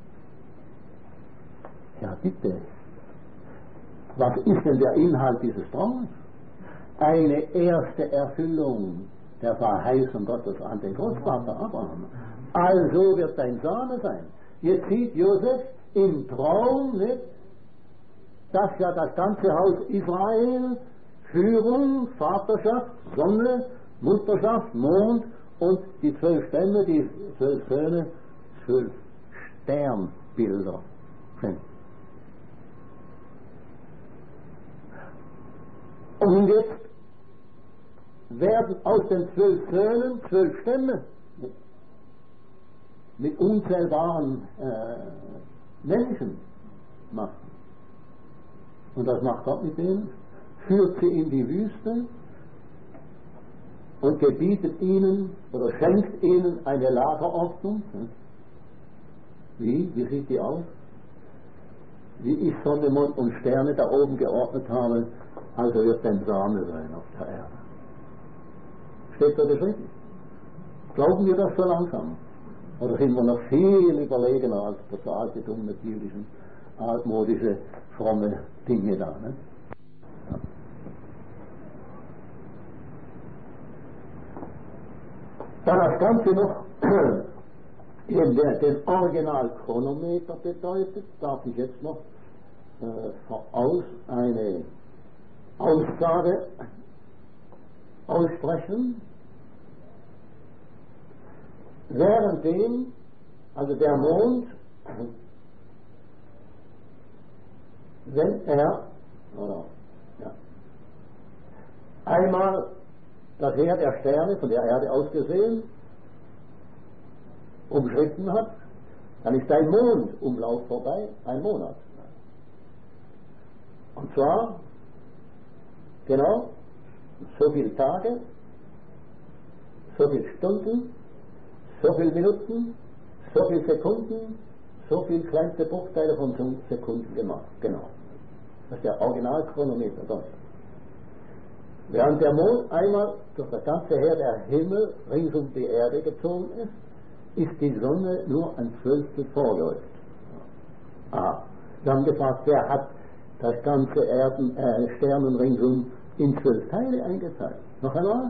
ja. ja bitte, was ist denn der Inhalt dieses Traums? Eine erste Erfüllung der Verheißung Gottes an den Großvater Abraham. Also wird dein Same sein. Jetzt sieht Josef im Traum, nicht, dass ja das ganze Haus Israel Führung, Vaterschaft, Sonne, Mutterschaft, Mond und die zwölf Stämme, die zwölf Söhne, zwölf Sternbilder sind. Und jetzt werden aus den zwölf Söhnen zwölf Stämme mit, mit unzählbaren äh, Menschen machen. Und das macht Gott mit denen, führt sie in die Wüste, und gebietet ihnen oder schenkt ihnen eine Lagerordnung. Wie? Wie sieht die aus? Wie ich Sonne, Mond und Sterne da oben geordnet habe, also wird ein Same sein auf der Erde. Steht da geschrieben? Glauben wir das so langsam? Oder sind wir noch viel überlegener als das alte, dumme, biblische, altmodische, fromme Dinge da? Ne? Ja. Da das Ganze noch in der, den Originalchronometer bedeutet, darf ich jetzt noch äh, voraus eine Aussage aussprechen. Währenddem, also der Mond, wenn er, oder, ja, einmal das Heer der Sterne von der Erde aus gesehen umschritten hat, dann ist ein Mondumlauf vorbei, ein Monat. Und zwar genau so viele Tage, so viele Stunden, so viele Minuten, so viele Sekunden, so viele kleinste Bruchteile von Sekunden gemacht. Genau. Das ist der Originalchronometer dort. Während der Mond einmal durch das ganze Heer der Himmel rings um die Erde gezogen ist, ist die Sonne nur ein Zwölftel vorgerückt. Ah, wir haben gefragt, wer hat das ganze Erden, äh, Sternen ringsum in zwölf Teile eingeteilt? Noch einmal?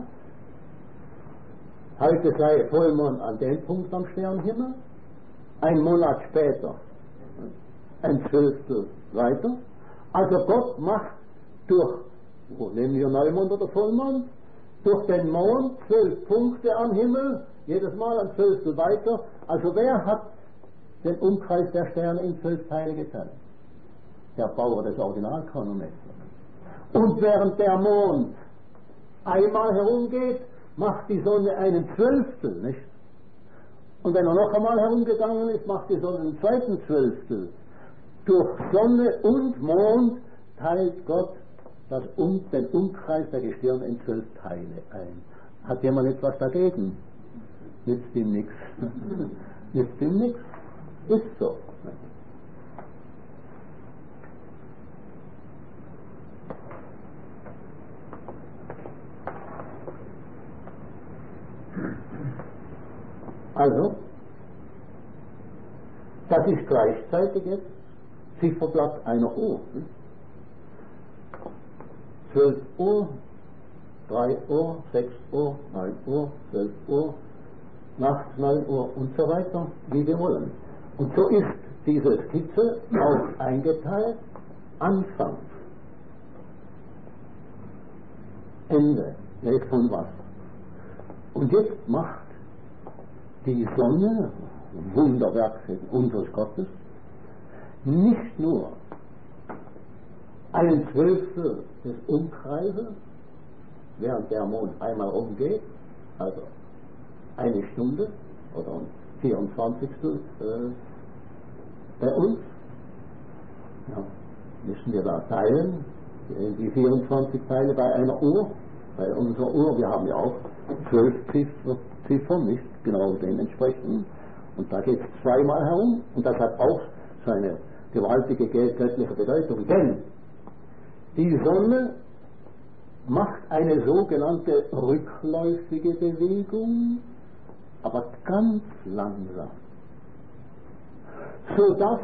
Heute sei Vollmond an dem Punkt am Sternenhimmel, ein Monat später ein Zwölftel weiter. Also Gott macht durch, wo nehmen wir Neumond oder Vollmond? Durch den Mond zwölf Punkte am Himmel, jedes Mal ein Zwölftel weiter. Also wer hat den Umkreis der Sterne in zwölf Teile geteilt? Der Bauer des Originalchronometers. Und während der Mond einmal herumgeht, macht die Sonne einen Zwölftel, nicht? Und wenn er noch einmal herumgegangen ist, macht die Sonne einen zweiten Zwölftel. Durch Sonne und Mond teilt Gott das um, den Umkreis der Gestirne in zwölf Teile ein. Hat jemand etwas dagegen? Nützt ihm nichts. Nützt ihm nichts. Ist so. Also, das ist gleichzeitig jetzt Zifferblatt einer Uhr. zwölf Uhr, drei Uhr, sechs Uhr, neun Uhr, zwölf Uhr, nachts neun Uhr und so weiter, wie wir wollen. Und so ist diese Skizze auch eingeteilt, Anfang, Ende, nicht von was. Und jetzt macht die Sonne, Wunderwerk unseres Gottes, nicht nur einen Zwölftel des Umkreises, während der Mond einmal umgeht, also eine Stunde oder ein vierundzwanzigstel äh, bei uns, ja, müssen wir da teilen, die vierundzwanzig Teile bei einer Uhr, bei unserer Uhr, wir haben ja auch zwölf Ziffern, Ziffern, nicht genau dementsprechend, und da geht es zweimal herum, und das hat auch seine gewaltige göttliche Bedeutung, denn die Sonne macht eine sogenannte rückläufige Bewegung, aber ganz langsam, sodass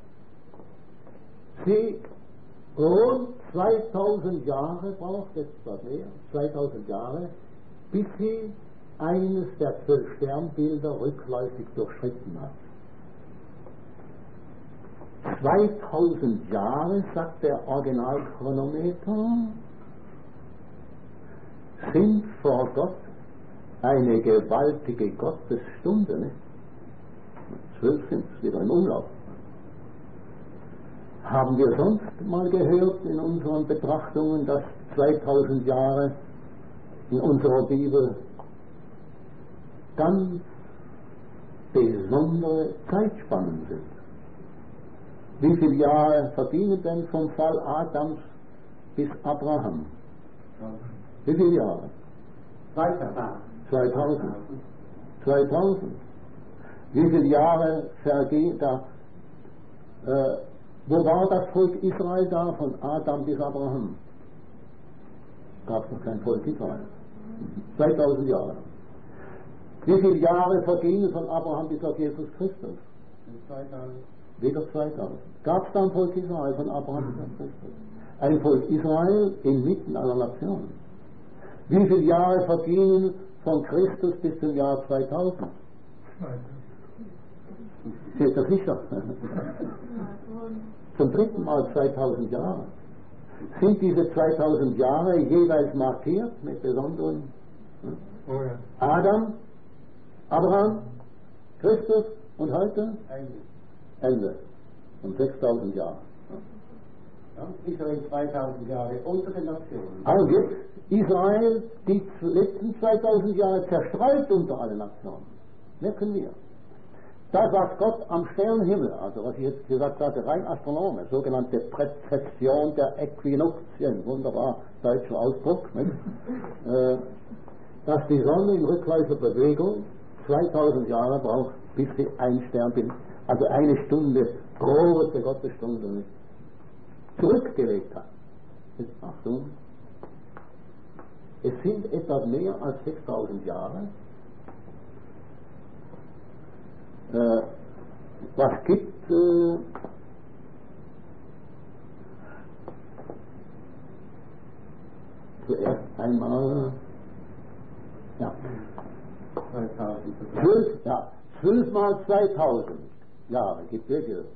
sie rund zweitausend Jahre braucht, etwas mehr, zweitausend Jahre, bis sie eines der zwölf Sternbilder rückläufig durchschritten hat. zweitausend Jahre, sagt der Originalchronometer, sind vor Gott eine gewaltige Gottesstunde, nicht? Zwölf sind es wieder im Umlauf. Haben wir sonst mal gehört in unseren Betrachtungen, dass zweitausend Jahre in unserer Bibel ganz besondere Zeitspannen sind? Wie viele Jahre verdienen denn vom Fall Adams bis Abraham? Wie viele Jahre? Weiter. zweitausend. zweitausend. Wie viele Jahre vergehen da? Äh, wo war das Volk Israel da von Adam bis Abraham? Gab es noch kein Volk Israel. zweitausend Jahre. Wie viele Jahre vergingen von Abraham bis auf Jesus Christus? zweitausend. Wieder zweitausend. Gab es da ein Volk Israel von Abraham bis auf Christus? Ein Volk Israel inmitten einer Nation. Wie viele Jahre vergingen von Christus bis zum Jahr zweitausend? Steht das sicher? Zum dritten Mal zweitausend Jahre. Sind diese zweitausend Jahre jeweils markiert mit besonderen Oh ja. Adam, Abraham, Christus und heute? Ende. Ende. Und sechstausend Jahre. Ja, Israel zweitausend Jahre unsere Nation. Also jetzt Israel die letzten zweitausend Jahre zerstreut unter alle Nationen. Merken wir. Das, was Gott am Sternenhimmel, also was ich jetzt gesagt hatte, rein Astronome, sogenannte Präzession der Äquinoxien, wunderbar deutscher Ausdruck, nicht? äh, dass die Sonne in Rückläuferbewegung zweitausend Jahre braucht, bis sie ein Stern bin, also eine Stunde, große Gottesstunde, nicht? Zurückgelegt hat. Jetzt Achtung, es sind etwas mehr als sechstausend Jahre. Äh, was gibt äh, zuerst einmal ja, zwölf, ja, zwölf mal zweitausend Jahre gibt es hier.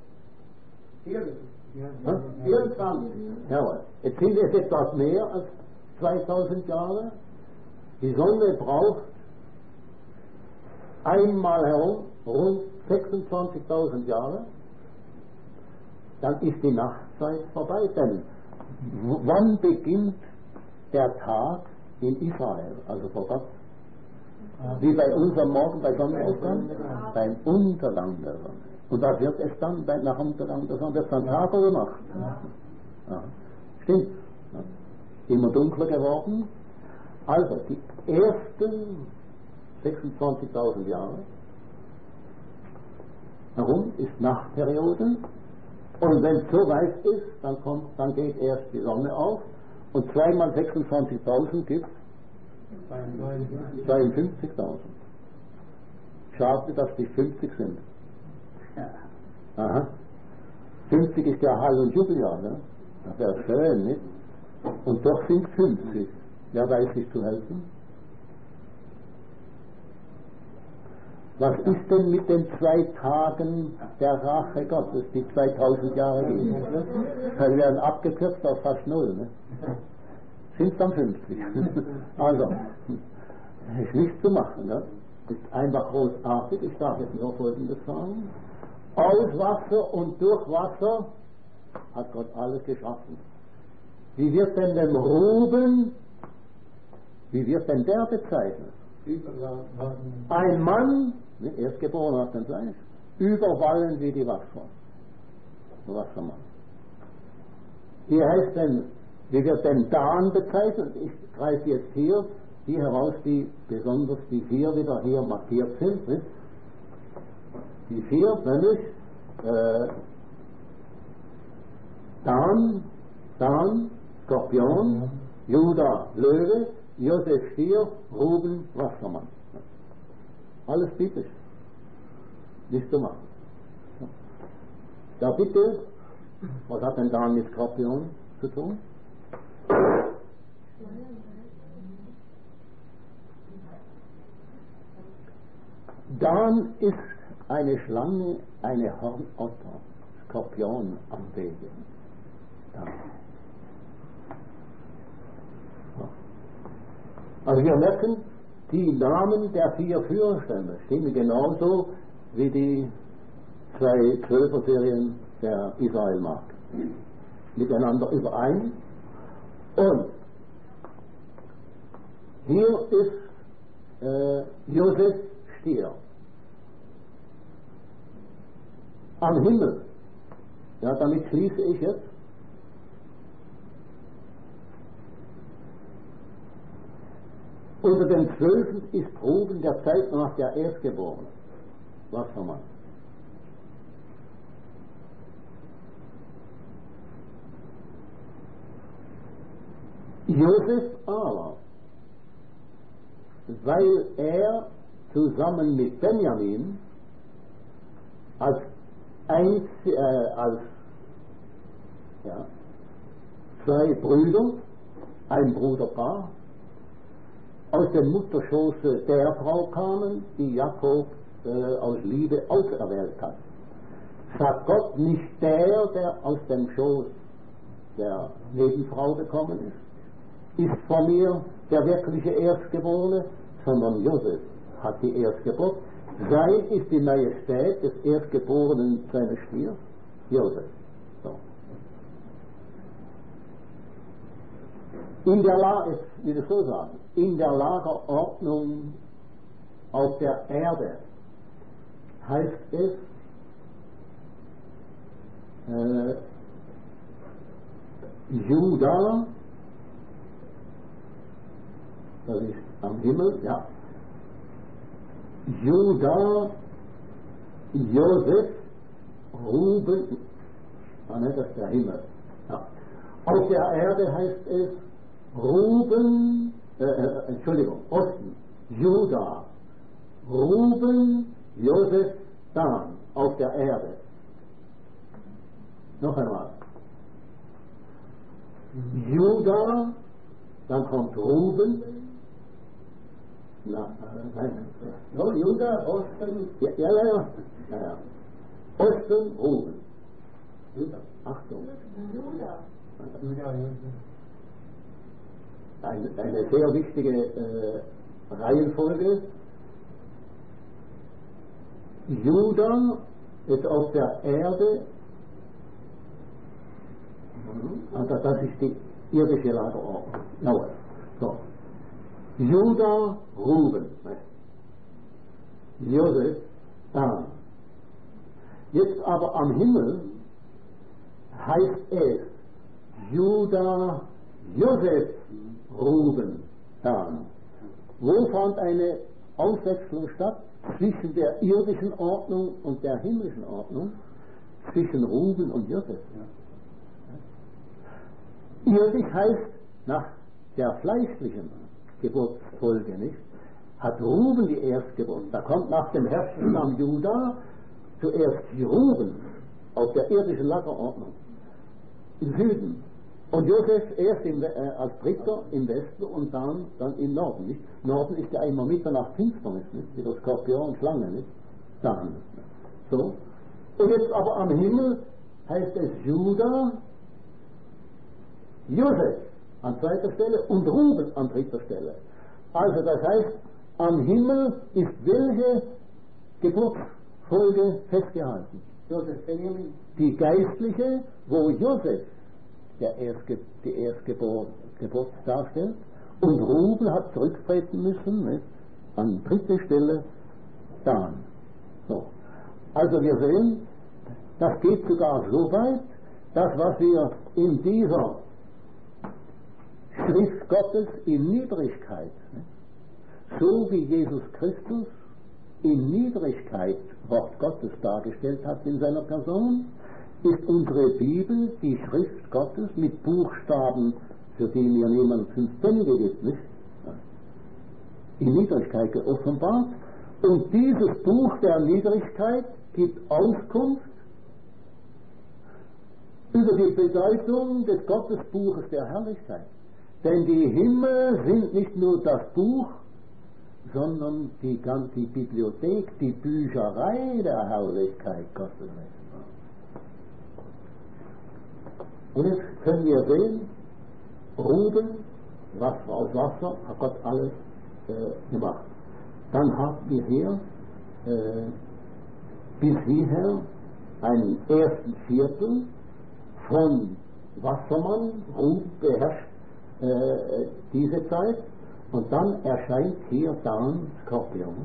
vierundzwanzig. Jawohl. Jetzt sind es etwas mehr als zweitausend Jahre. Die Sonne braucht einmal herum rund sechsundzwanzigtausend Jahre. Dann ist die Nachtzeit vorbei. Denn w- wann beginnt der Tag in Israel, also vor Gott? Wie bei unserem Morgen bei Sonnenaufgang? Beim Untergang der Sonne. Und was wird es dann bei, nach Untergang der Sonne? Wird es dann Tag oder Nacht? Ja. Stimmt. Ja. Immer dunkler geworden. Also die ersten sechsundzwanzigtausend Jahre herum ist Nachtperiode. Und wenn es so weit ist, dann, kommt, dann geht erst die Sonne auf. Und zweimal sechsundzwanzigtausend gibt zweiundfünfzigtausend. Schade, dass die fünfzig sind. Aha. fünfzig ist ja Hall- und Jubeljahr, ne? Das wäre schön, nicht? Und doch sind fünfzig. Wer weiß sich zu helfen? Was ist denn mit den zwei Tagen der Rache Gottes, die zweitausend Jahre gehen? Die werden abgekürzt auf fast null, ne? Sind es dann fünfzig. Also, ist nichts zu machen, ne? Ist einfach großartig. Ich darf jetzt nur Folgendes sagen. Aus Wasser und durch Wasser hat Gott alles geschaffen. Wie wird denn dem Ruben, wie wird denn der bezeichnet? Ein Mann, ne, erstgeboren aus dem Fleisch, überwallen wie die Wasser. Der Wassermann. Wie heißt denn, wie wird denn Dan bezeichnet? Ich greife jetzt hier die heraus, die besonders die vier wieder hier markiert sind. Nicht? Die vier, nämlich äh, Dan, Dan, Skorpion, Judah, Löwe, Josef, Stier, Ruben, Wassermann. Alles biblisch. Nicht zu machen. Ja, bitte, was hat denn Dan mit Skorpion zu tun? Dan ist eine Schlange, eine Hornotter, Skorpion am Wege. Dan. Also wir merken, die Namen der vier Führerstämme stimmen genauso wie die zwei Zwölfer-Serien der Israel-Mark miteinander überein. Und hier ist äh, Josef Stier am Himmel. Ja, damit schließe ich jetzt. Unter den Zwölfen ist Ruben der Zeit nach der Erstgeborene. Was soll man? Josef aber, weil er zusammen mit Benjamin als, eins, äh, als ja, zwei Brüder, ein Bruderpaar, aus dem Mutterschoße der Frau kamen, die Jakob äh, aus Liebe auserwählt hat. Sagt Gott nicht der, der aus dem Schoß der Nebenfrau gekommen ist, ist von mir der wirkliche Erstgeborene, sondern Josef hat die Erstgeburt. Sein ist die Majestät des Erstgeborenen seines Stiers, Josef. So. In der Lage, ich will es so sagen, in der Lagerordnung auf der Erde heißt es, äh, Juda, das ist am Himmel, ja, Juda, Josef, Ruben, ah, ne, das ist der Himmel, ja. Auf der Erde heißt es Ruben, äh, äh, Entschuldigung, Osten, Juda, Ruben, Josef, Dan, auf der Erde. Noch einmal. Juda, dann kommt Ruben, na, äh, nein, no, Juda, Osten, ja, ja, ja, ja, ja, ja. Osten, Ruben. Juda, Achtung. Juda. Juda, Juda. Eine, eine sehr wichtige äh, Reihenfolge. Juda ist auf der Erde, also das ist die irdische Lagerordnung. Jawohl. So. Juda, Ruben, Josef, Dan. Jetzt aber am Himmel heißt es Juda, Josef, Ruben, Dan. Wo fand eine Auswechslung statt? Zwischen der irdischen Ordnung und der himmlischen Ordnung, zwischen Ruben und Josef. Ja. Irdisch heißt nach der fleischlichen Geburtsfolge, nicht? Hat Ruben die Erstgeburt. Da kommt nach dem Herrschenstamm Juda zuerst die Ruben auf der irdischen Lagerordnung im Süden. Und Josef erst im, äh, als Dritter im Westen und dann, dann im Norden. Nicht? Norden ist ja immer Mitternacht Finsternis, nicht? Wie der Skorpion und Schlange, nicht? Dann. So. Und jetzt aber am Himmel heißt es Juda, Josef an zweiter Stelle und Ruben an dritter Stelle. Also das heißt, am Himmel ist welche Geburtsfolge festgehalten? Josef Benjamin. Die geistliche, wo Josef der Erstge die Erstgeburt Geburt darstellt, und Ruben hat zurücktreten müssen, nicht? An dritte Stelle Dan. So. Also wir sehen, das geht sogar so weit, dass was wir in dieser Schrift Gottes in Niedrigkeit, nicht? So wie Jesus Christus in Niedrigkeit Wort Gottes dargestellt hat in seiner Person, ist unsere Bibel die Schrift Gottes mit Buchstaben, für die mir niemand fünf Pfennige gibt, nicht? In Niedrigkeit geoffenbart. Und dieses Buch der Niedrigkeit gibt Auskunft über die Bedeutung des Gottesbuches der Herrlichkeit. Denn die Himmel sind nicht nur das Buch, sondern die ganze Bibliothek, die Bücherei der Herrlichkeit Gottes. Und jetzt können wir sehen, Ruben, Wasser aus Wasser, hat Gott alles äh, gemacht. Dann haben wir hier äh, bis hierher einen ersten Viertel von Wassermann, Ruben beherrscht äh, diese Zeit, und dann erscheint hier dann Skorpion.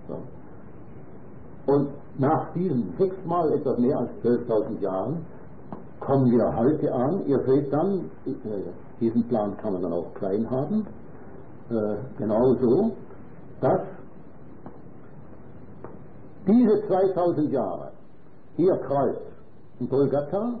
So. Und nach diesen sechsmal etwas mehr als zwölftausend Jahren kommen wir heute an. Ihr seht dann, diesen Plan kann man dann auch klein haben, äh, genauso, dass diese zweitausend Jahre, hier Kreuz und Golgatha,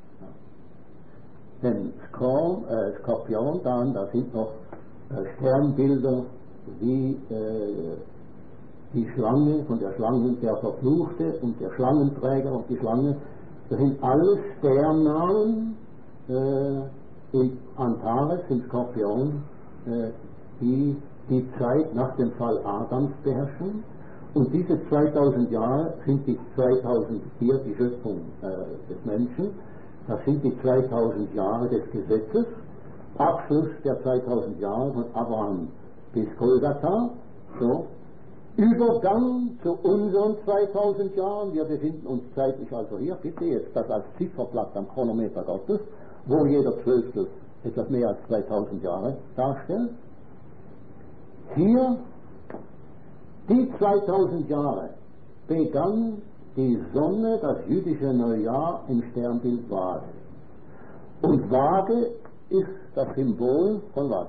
den Skorn, äh, Skorpion, dann, da sind noch äh, Sternbilder wie äh, die Schlange, von der Schlange, der Verfluchte und der Schlangenträger und die Schlange, das sind alles Sternnamen äh, in Antares, im Skorpion, äh, die die Zeit nach dem Fall Adams beherrschen. Und diese zweitausend Jahre sind die zweitausendvier, die Schöpfung äh, des Menschen, das sind die zweitausend Jahre des Gesetzes, Abschluss der zweitausend Jahre von Abraham bis Golgatha, so. Übergang zu unseren zweitausend Jahren, wir befinden uns zeitlich also hier, bitte jetzt das als Zifferblatt am Chronometer Gottes, wo jeder Zwölftel etwas mehr als zweitausend Jahre darstellt. Hier, die zweitausend Jahre, begann die Sonne, das jüdische Neujahr im Sternbild Waage. Und Waage ist das Symbol von was?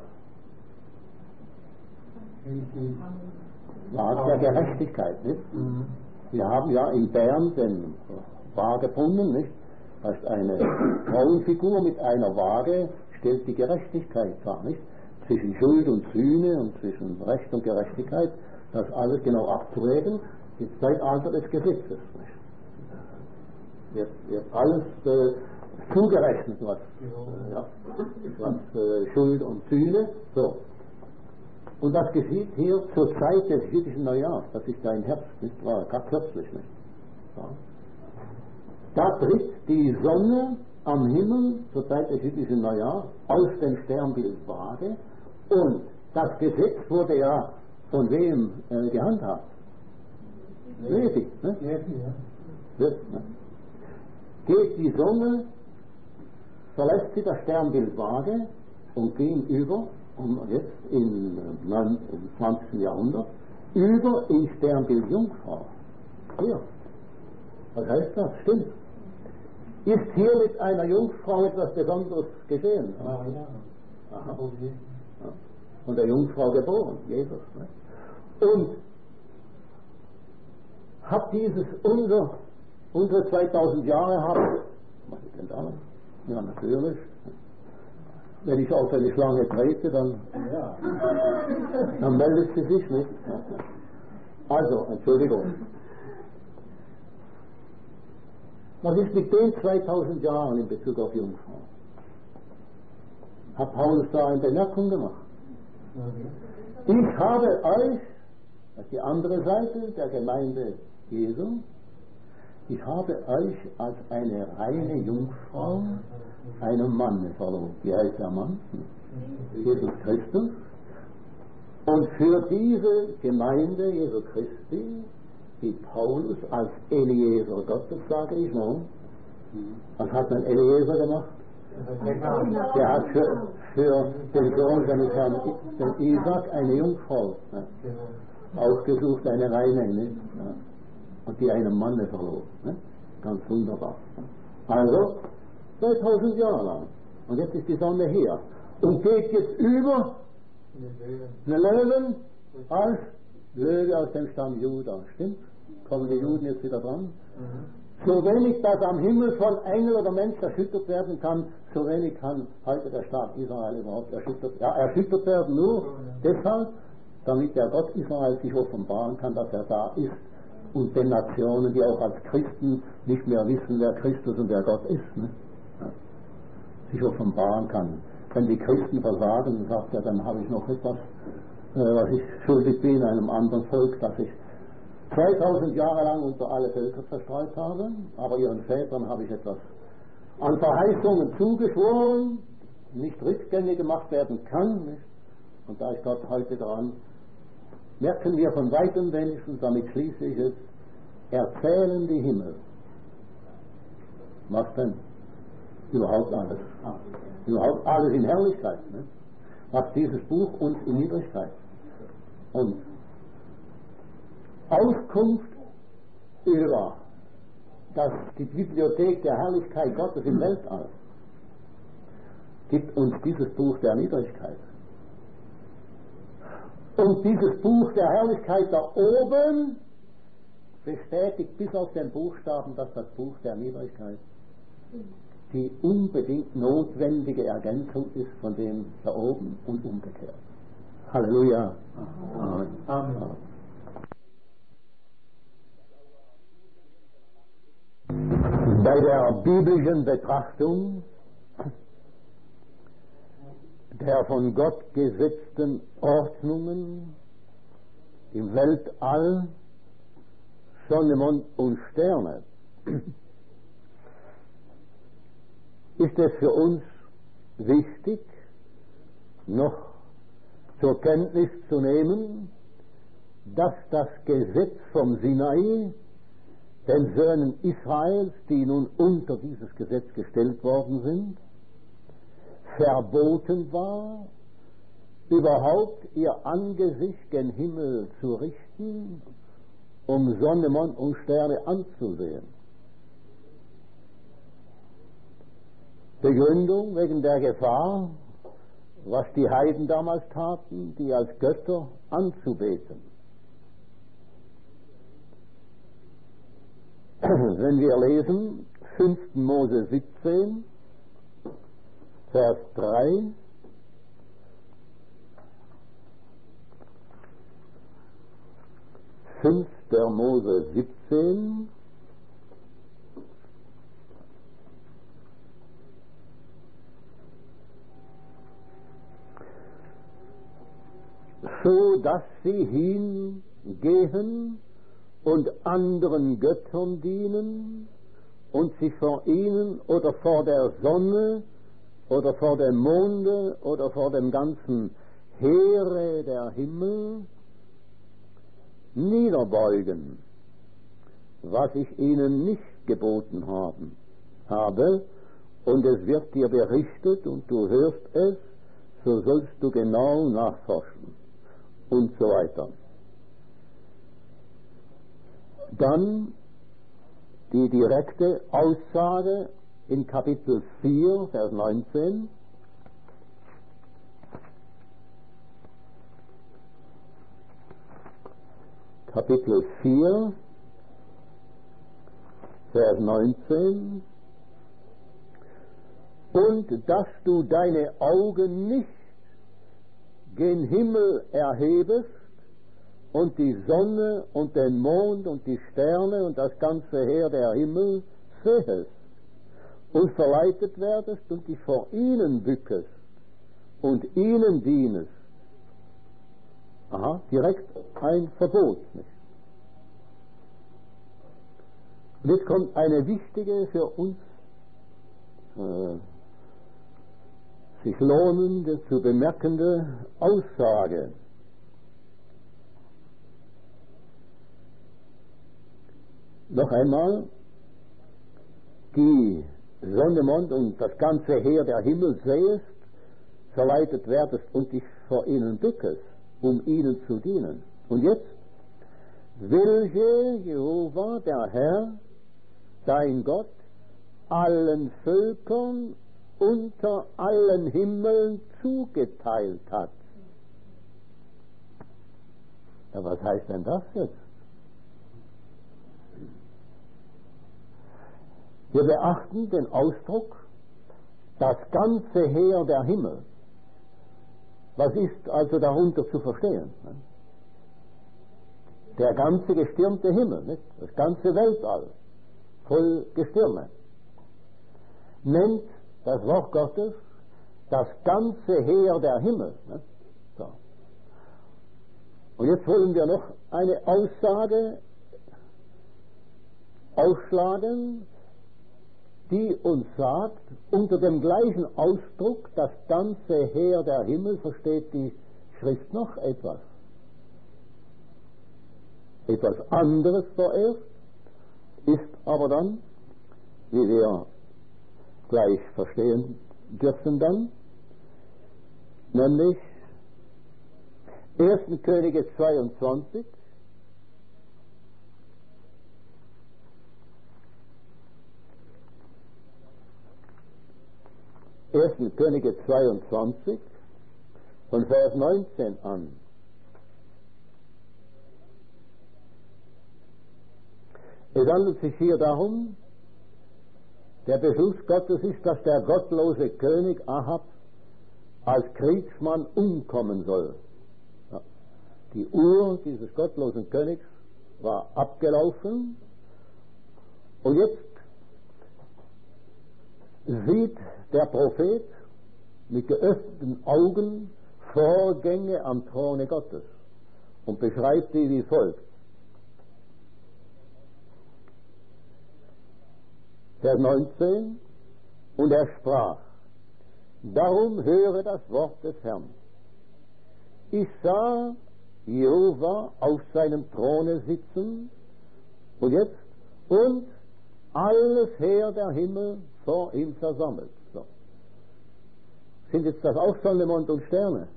Waage der Gerechtigkeit, nicht? Mhm. Wir haben ja in Bern den Waagebrunnen, nicht? Das ist eine Frauenfigur mit einer Waage, stellt die Gerechtigkeit dar, nicht? Zwischen Schuld und Sühne und zwischen Recht und Gerechtigkeit, das alles genau abzuwägen, im Zeitalter des Gesetzes, nicht? Wird, wird alles äh, zugerechnet, was, äh, ja, was äh, Schuld und Sühne, so. Und das geschieht hier zur Zeit des jüdischen Neujahrs. Das ist ja im Herbst, nicht wahr? Gerade kürzlich, nicht? Ja. Da tritt die Sonne am Himmel zur Zeit des jüdischen Neujahrs aus dem Sternbild Waage. Und das Gesetz wurde ja von wem äh, gehandhabt? Levi, ne? Ja. Ne? Geht die Sonne, verlässt sie das Sternbild Waage und ging über, und jetzt im zwanzigsten Jahrhundert, über in Sternbild Jungfrau. Hier. Was heißt das? Stimmt. Ist hier mit einer Jungfrau etwas Besonderes geschehen? Ja, ja. Aha. Ja. Von der Jungfrau geboren, Jesus. Ne? Und hat dieses unser, unsere zweitausend Jahre haben, was ist denn da? Ja, natürlich. Wenn ich auf eine Schlange trete, dann, ja. dann meldet sie sich nicht. Also, Entschuldigung. Was ist mit den zweitausend Jahren in Bezug auf Jungfrau? Hat Paulus da eine Bemerkung gemacht? Ich habe euch, das ist die andere Seite der Gemeinde Jesu, ich habe euch als eine reine Jungfrau einem Mann verlobt. Wie heißt der Mann? Jesus Christus. Und für diese Gemeinde Jesu Christi, die Paulus als Eliezer Gottes, sage ich noch, was hat ein Eliezer gemacht? Der hat für, für den Sohn seines Herrn, den Isaac, eine Jungfrau ne? ausgesucht, eine reine, ne? Ja. Und die einem Manne verlobt. Ne? Ganz wunderbar. Also, zweitausend Jahre lang. Und jetzt ist die Sonne hier. Und geht jetzt über eine Löwen als Löwe aus dem Stamm Juda. Stimmt? Kommen die Juden jetzt wieder dran? Mhm. So wenig das am Himmel von Engel oder Mensch erschüttert werden kann, so wenig kann heute der Staat Israel überhaupt erschüttert, ja, erschüttert werden. Nur ja. deshalb, damit der Gott Israel sich offenbaren kann, dass er da ist. Und den Nationen, die auch als Christen nicht mehr wissen, wer Christus und wer Gott ist, ne? Ja. sich offenbaren kann. Wenn die Christen versagen, sagt er, dann habe ich noch etwas, äh, was ich schuldig bin einem anderen Volk, das ich zweitausend Jahre lang unter alle Völker verstreut habe, aber ihren Vätern habe ich etwas an Verheißungen zugeschworen, nicht rückgängig gemacht werden kann. Nicht? Und da ist Gott heute dran, merken wir von weitem wenigstens, damit schließe ich es, erzählen die Himmel. Was denn? Überhaupt alles. Überhaupt alles in Herrlichkeit. Ne? Was dieses Buch uns in Niedrigkeit. Und Auskunft über das, die Bibliothek der Herrlichkeit Gottes im Weltall gibt uns dieses Buch der Niedrigkeit. Und dieses Buch der Herrlichkeit da oben bestätigt bis auf den Buchstaben, dass das Buch der Niedrigkeit die unbedingt notwendige Ergänzung ist von dem da oben und umgekehrt. Halleluja. Amen. Amen. Bei der biblischen Betrachtung der von Gott gesetzten Ordnungen im Weltall, Sonne, Mond und Sterne, ist es für uns wichtig, noch zur Kenntnis zu nehmen, dass das Gesetz vom Sinai den Söhnen Israels, die nun unter dieses Gesetz gestellt worden sind, verboten war, überhaupt ihr Angesicht gen Himmel zu richten, um Sonne, Mond und Sterne anzusehen. Begründung wegen der Gefahr, was die Heiden damals taten, die als Götter anzubeten. Wenn wir lesen, fünften Mose siebzehn, Vers drei, fünfter Mose siebzehn, so dass sie hingehen und anderen Göttern dienen und sich vor ihnen oder vor der Sonne oder vor dem Monde oder vor dem ganzen Heere der Himmel niederbeugen, was ich ihnen nicht geboten haben, habe, und es wird dir berichtet und du hörst es, so sollst du genau nachforschen und so weiter. Dann die direkte Aussage in Kapitel vier, Vers neunzehn. Kapitel vier, Vers neunzehn. Und dass du deine Augen nicht gen Himmel erhebest und die Sonne und den Mond und die Sterne und das ganze Heer der Himmel sehest und verleitet werdest und dich vor ihnen bückest und ihnen dienest. Aha, direkt ein Verbot, nicht? Und jetzt kommt eine wichtige, für uns äh, sich lohnende, zu bemerkende Aussage. Noch einmal, die Sonne, Mond und das ganze Heer der Himmel sehest, verleitet werdest und dich vor ihnen bückest, um ihnen zu dienen. Und jetzt, welche Jehova, der Herr, dein Gott, allen Völkern unter allen Himmeln zugeteilt hat. Ja, was heißt denn das jetzt? Wir beachten den Ausdruck, das ganze Heer der Himmel. Was ist also darunter zu verstehen? Der ganze gestirnte Himmel, nicht? Das ganze Weltall, voll Gestirne, nennt das Wort Gottes das ganze Heer der Himmel. Nicht? So. Und jetzt wollen wir noch eine Aussage ausschlagen, die uns sagt, unter dem gleichen Ausdruck, das ganze Heer der Himmel, versteht die Schrift noch etwas. Etwas anderes vorerst, ist aber dann, wie wir gleich verstehen dürfen dann, nämlich ersten Könige zweiundzwanzig, ersten Könige zweiundzwanzig, von Vers neunzehn an. Es handelt sich hier darum, der Beschluss Gottes ist, dass der gottlose König Ahab als Kriegsmann umkommen soll. Ja. Die Uhr dieses gottlosen Königs war abgelaufen und jetzt sieht der Prophet mit geöffneten Augen Vorgänge am Throne Gottes und beschreibt die wie folgt. Vers neunzehn, und er sprach, darum höre das Wort des Herrn. Ich sah Jehova auf seinem Throne sitzen und jetzt und alles Heer der Himmel vor ihm versammelt. So. Sind jetzt das auch Sonne, Mond und Sterne?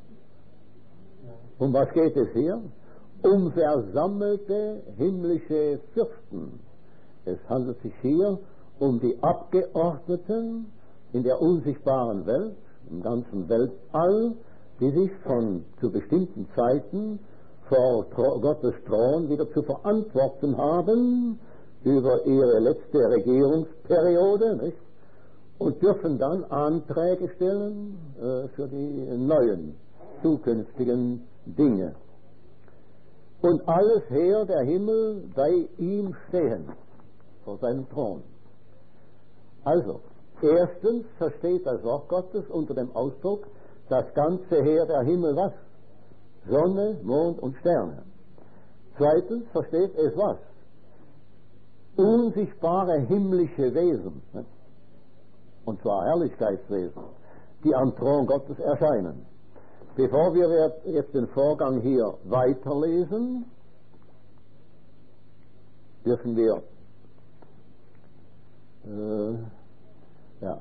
Um was geht es hier? Um versammelte himmlische Fürsten. Es handelt sich hier um die Abgeordneten in der unsichtbaren Welt, im ganzen Weltall, die sich von zu bestimmten Zeiten vor Gottes Thron wieder zu verantworten haben über ihre letzte Regierungsperiode, nicht? Und dürfen dann Anträge stellen äh, für die neuen, zukünftigen Dinge. Und alles Heer der Himmel bei ihm stehen, vor seinem Thron. Also, erstens versteht das Wort Gottes unter dem Ausdruck, das ganze Heer der Himmel was? Sonne, Mond und Sterne. Zweitens versteht es was? Unsichtbare himmlische Wesen, ne? Und zwar Herrlichkeitswesen, die am Thron Gottes erscheinen. Bevor wir jetzt den Vorgang hier weiterlesen, dürfen wir äh, ja,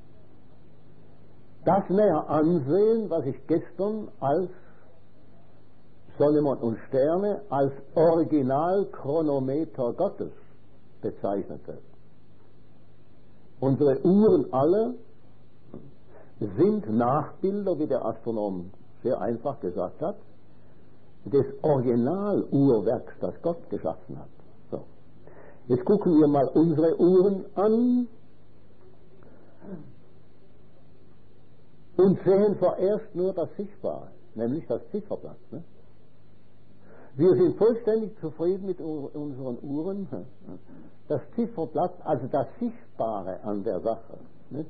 das näher ansehen, was ich gestern als Sonne, Mond und Sterne als Originalchronometer Gottes bezeichnete. Unsere Uhren alle sind Nachbilder, wie der Astronom sehr einfach gesagt hat, des Originaluhrwerks, das Gott geschaffen hat. So. Jetzt gucken wir mal unsere Uhren an und sehen vorerst nur das Sichtbare, nämlich das Zifferblatt. Ne? Wir sind vollständig zufrieden mit unseren Uhren. Das Zifferblatt, also das Sichtbare an der Sache, ne?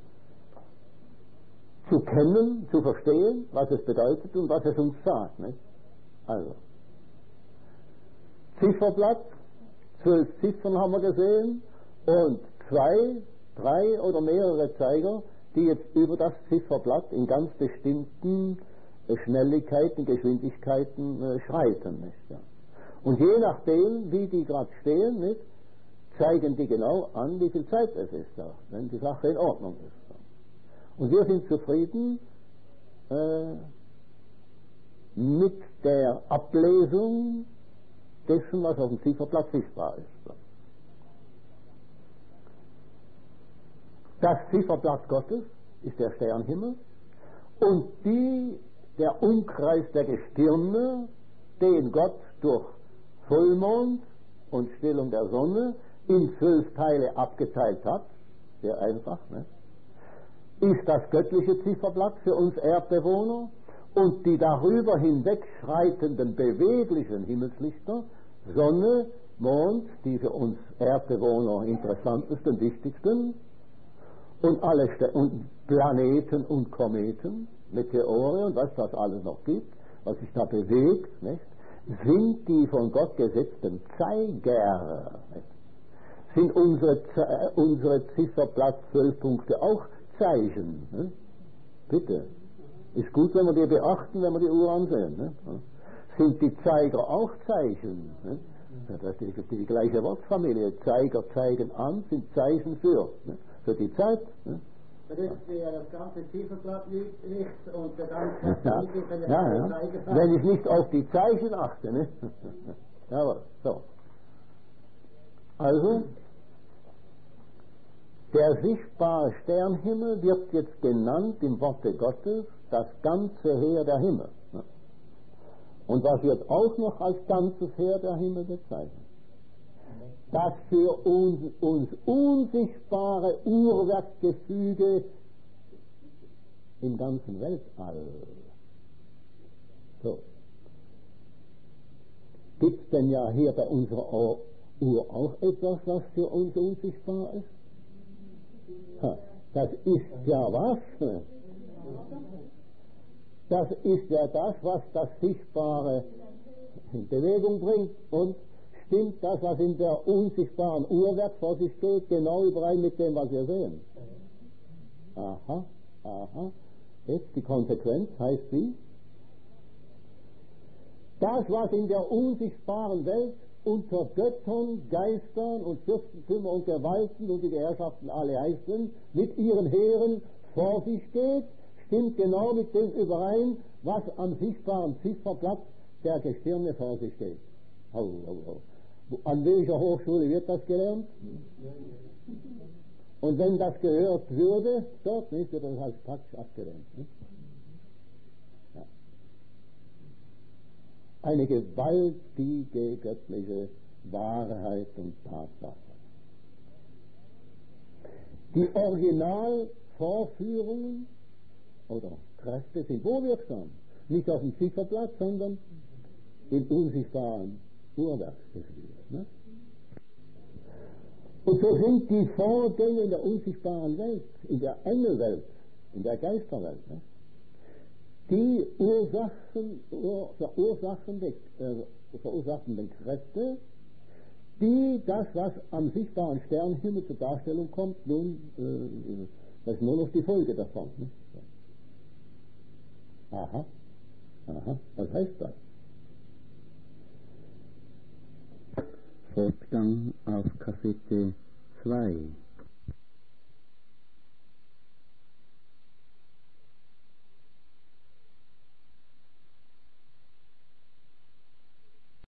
Zu kennen, zu verstehen, was es bedeutet und was es uns sagt. Ne? Also, Zifferblatt, zwölf Ziffern haben wir gesehen und zwei, drei oder mehrere Zeiger, die jetzt über das Zifferblatt in ganz bestimmten Schnelligkeiten, Geschwindigkeiten äh, schreiten. Nicht? Ja. Und je nachdem, wie die gerade stehen, nicht, zeigen die genau an, wie viel Zeit es ist, ja, wenn die Sache in Ordnung ist. Ja. Und wir sind zufrieden äh, mit der Ablesung dessen, was auf dem Zifferblatt sichtbar ist. Ja. Das Zifferblatt Gottes ist der Sternhimmel und die der Umkreis der Gestirne, den Gott durch Vollmond und Stellung der Sonne in zwölf Teile abgeteilt hat, sehr einfach, ne? Ist das göttliche Zifferblatt für uns Erdbewohner und die darüber hinwegschreitenden beweglichen Himmelslichter, Sonne, Mond, die für uns Erdbewohner interessantesten, wichtigsten, und alle St- und Planeten und Kometen, Meteore und was das alles noch gibt, was sich da bewegt, nicht? Sind die von Gott gesetzten Zeiger, nicht? Sind unsere, Ze- unsere Zifferblatt zwölf Punkte auch Zeichen? Nicht? Bitte. Ist gut, wenn wir die beachten, wenn wir die Uhr ansehen. Nicht? Sind die Zeiger auch Zeichen? Nicht? Das ist die, die gleiche Wortfamilie. Zeiger zeigen an, sind Zeichen für. Nicht? Für die Zeit. Ne? Das ist ja das ganze Zifferblatt Licht und der ganze ja. Ja, ja. Wenn ich nicht auf die Zeichen achte. Ne? Jawohl, so. Also, der sichtbare Sternhimmel wird jetzt genannt im Worte Gottes das ganze Heer der Himmel. Ne? Und was wird auch noch als ganzes Heer der Himmel bezeichnet? das für uns, uns unsichtbare Uhrwerkgefüge im ganzen Weltall. So. Gibt es denn ja hier bei unserer Uhr auch etwas, was für uns unsichtbar ist? Ha, das ist ja was? Das ist ja das, was das Sichtbare in Bewegung bringt, und stimmt das, was in der unsichtbaren Uhrwerk vor sich steht, genau überein mit dem, was wir sehen? Aha, aha. Jetzt die Konsequenz heißt wie? Das, was in der unsichtbaren Welt unter Göttern, Geistern und Fürstentümer und Gewalten und die Herrschaften alle heißen, mit ihren Heeren vor sich geht, stimmt genau mit dem überein, was am sichtbaren Zifferblatt der Gestirne vor sich steht. Oh, oh, oh. An welcher Hochschule wird das gelernt? Und wenn das gehört würde, dort nicht, wird das als praktisch abgelehnt. Nicht? Ja. Eine gewaltige göttliche Wahrheit und Tatsache. Die Originalvorführungen oder Kräfte sind wo wirksam? Nicht auf dem Zifferblatt, sondern im unsichtbaren Uhrwerksgefühl. Ne? Und so sind die Vorgänge in der unsichtbaren Welt, in der Engelwelt, in der Geisterwelt, ne? die Ursachen, ur, verursachende, äh, verursachenden Kräfte, die das, was am sichtbaren Sternenhimmel zur Darstellung kommt, nun, äh, das ist nur noch die Folge davon. Ne? Aha, aha, was heißt das? Fortgang auf Kassette zwei.